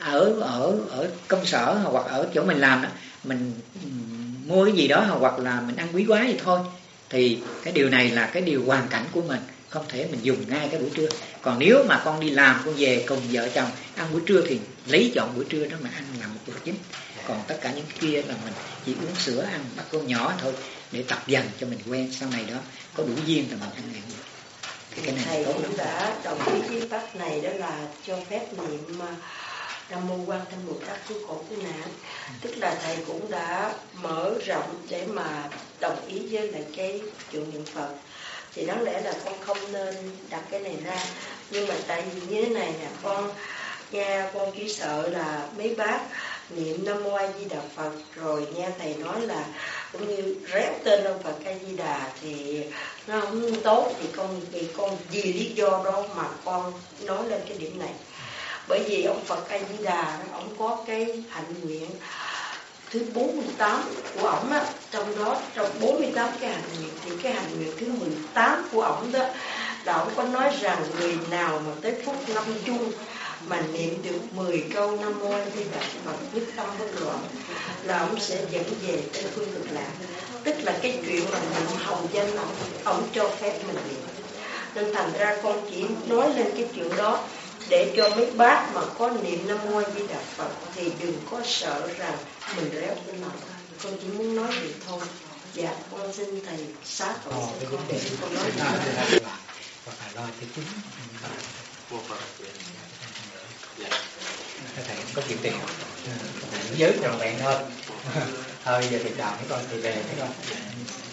ở ở ở công sở hoặc ở chỗ mình làm đó, mình mua cái gì đó hoặc là mình ăn quý quá vậy thôi, thì cái điều này là cái điều hoàn cảnh của mình, không thể mình dùng ngay cái buổi trưa. Còn nếu mà con đi làm, con về cùng vợ chồng ăn buổi trưa thì lấy chọn buổi trưa đó mà ăn là một bữa chính. Còn tất cả những kia là mình chỉ uống sữa, ăn bát cơm nhỏ thôi, để tập dần cho mình quen, sau này đó có đủ duyên thì mình ăn liền được. Cái này thầy tốt cũng lắm. đã đồng ý với bác này, đó là cho phép niệm Nam Mô Quan Thế Bồ Tát cứu khổ cứu nạn. Tức là thầy cũng đã mở rộng để mà đồng ý với lại cái chuyện niệm Phật. Thì đáng lẽ là con không nên đặt cái này ra, nhưng mà tại vì như thế này nè, con nghe con chỉ sợ là mấy bác niệm Nam Mô A Di Đà Phật rồi nghe thầy nói là cũng như réo tên ông Phật A Di Đà thì nó không tốt, thì con vì con vì lý do đó mà con nói lên cái điểm này. Bởi vì ông Phật A Di Đà ông có cái hạnh nguyện thứ bốn mươi tám của ổng á, trong đó trong bốn mươi tám cái hạnh nguyện thì cái hạnh nguyện thứ mười tám của ổng đó là ổng có nói rằng người nào mà tới phút năm chung mà niệm được mười câu Nam Mô A Di Đà Phật nhất tâm bất loạn là ông sẽ dẫn về Tây phương Cực Lạc. Tức là cái chuyện mà niệm hồng danh ông, ông cho phép mình niệm. Nên thành ra con chỉ nói lên cái chuyện đó để cho mấy bác mà có niệm Nam Mô A Di Đà Phật thì đừng có sợ rằng mình réo tên lòng. Con chỉ muốn nói vậy thôi. Dạ, con xin thầy xá tội xin con để con nói vậy. Và phải lo cái chính. Một Phật. Dạ. Thầy không có chịu tiền, thầy giới trọn vẹn thôi. Thôi giờ thì chào mấy con thì về mấy con.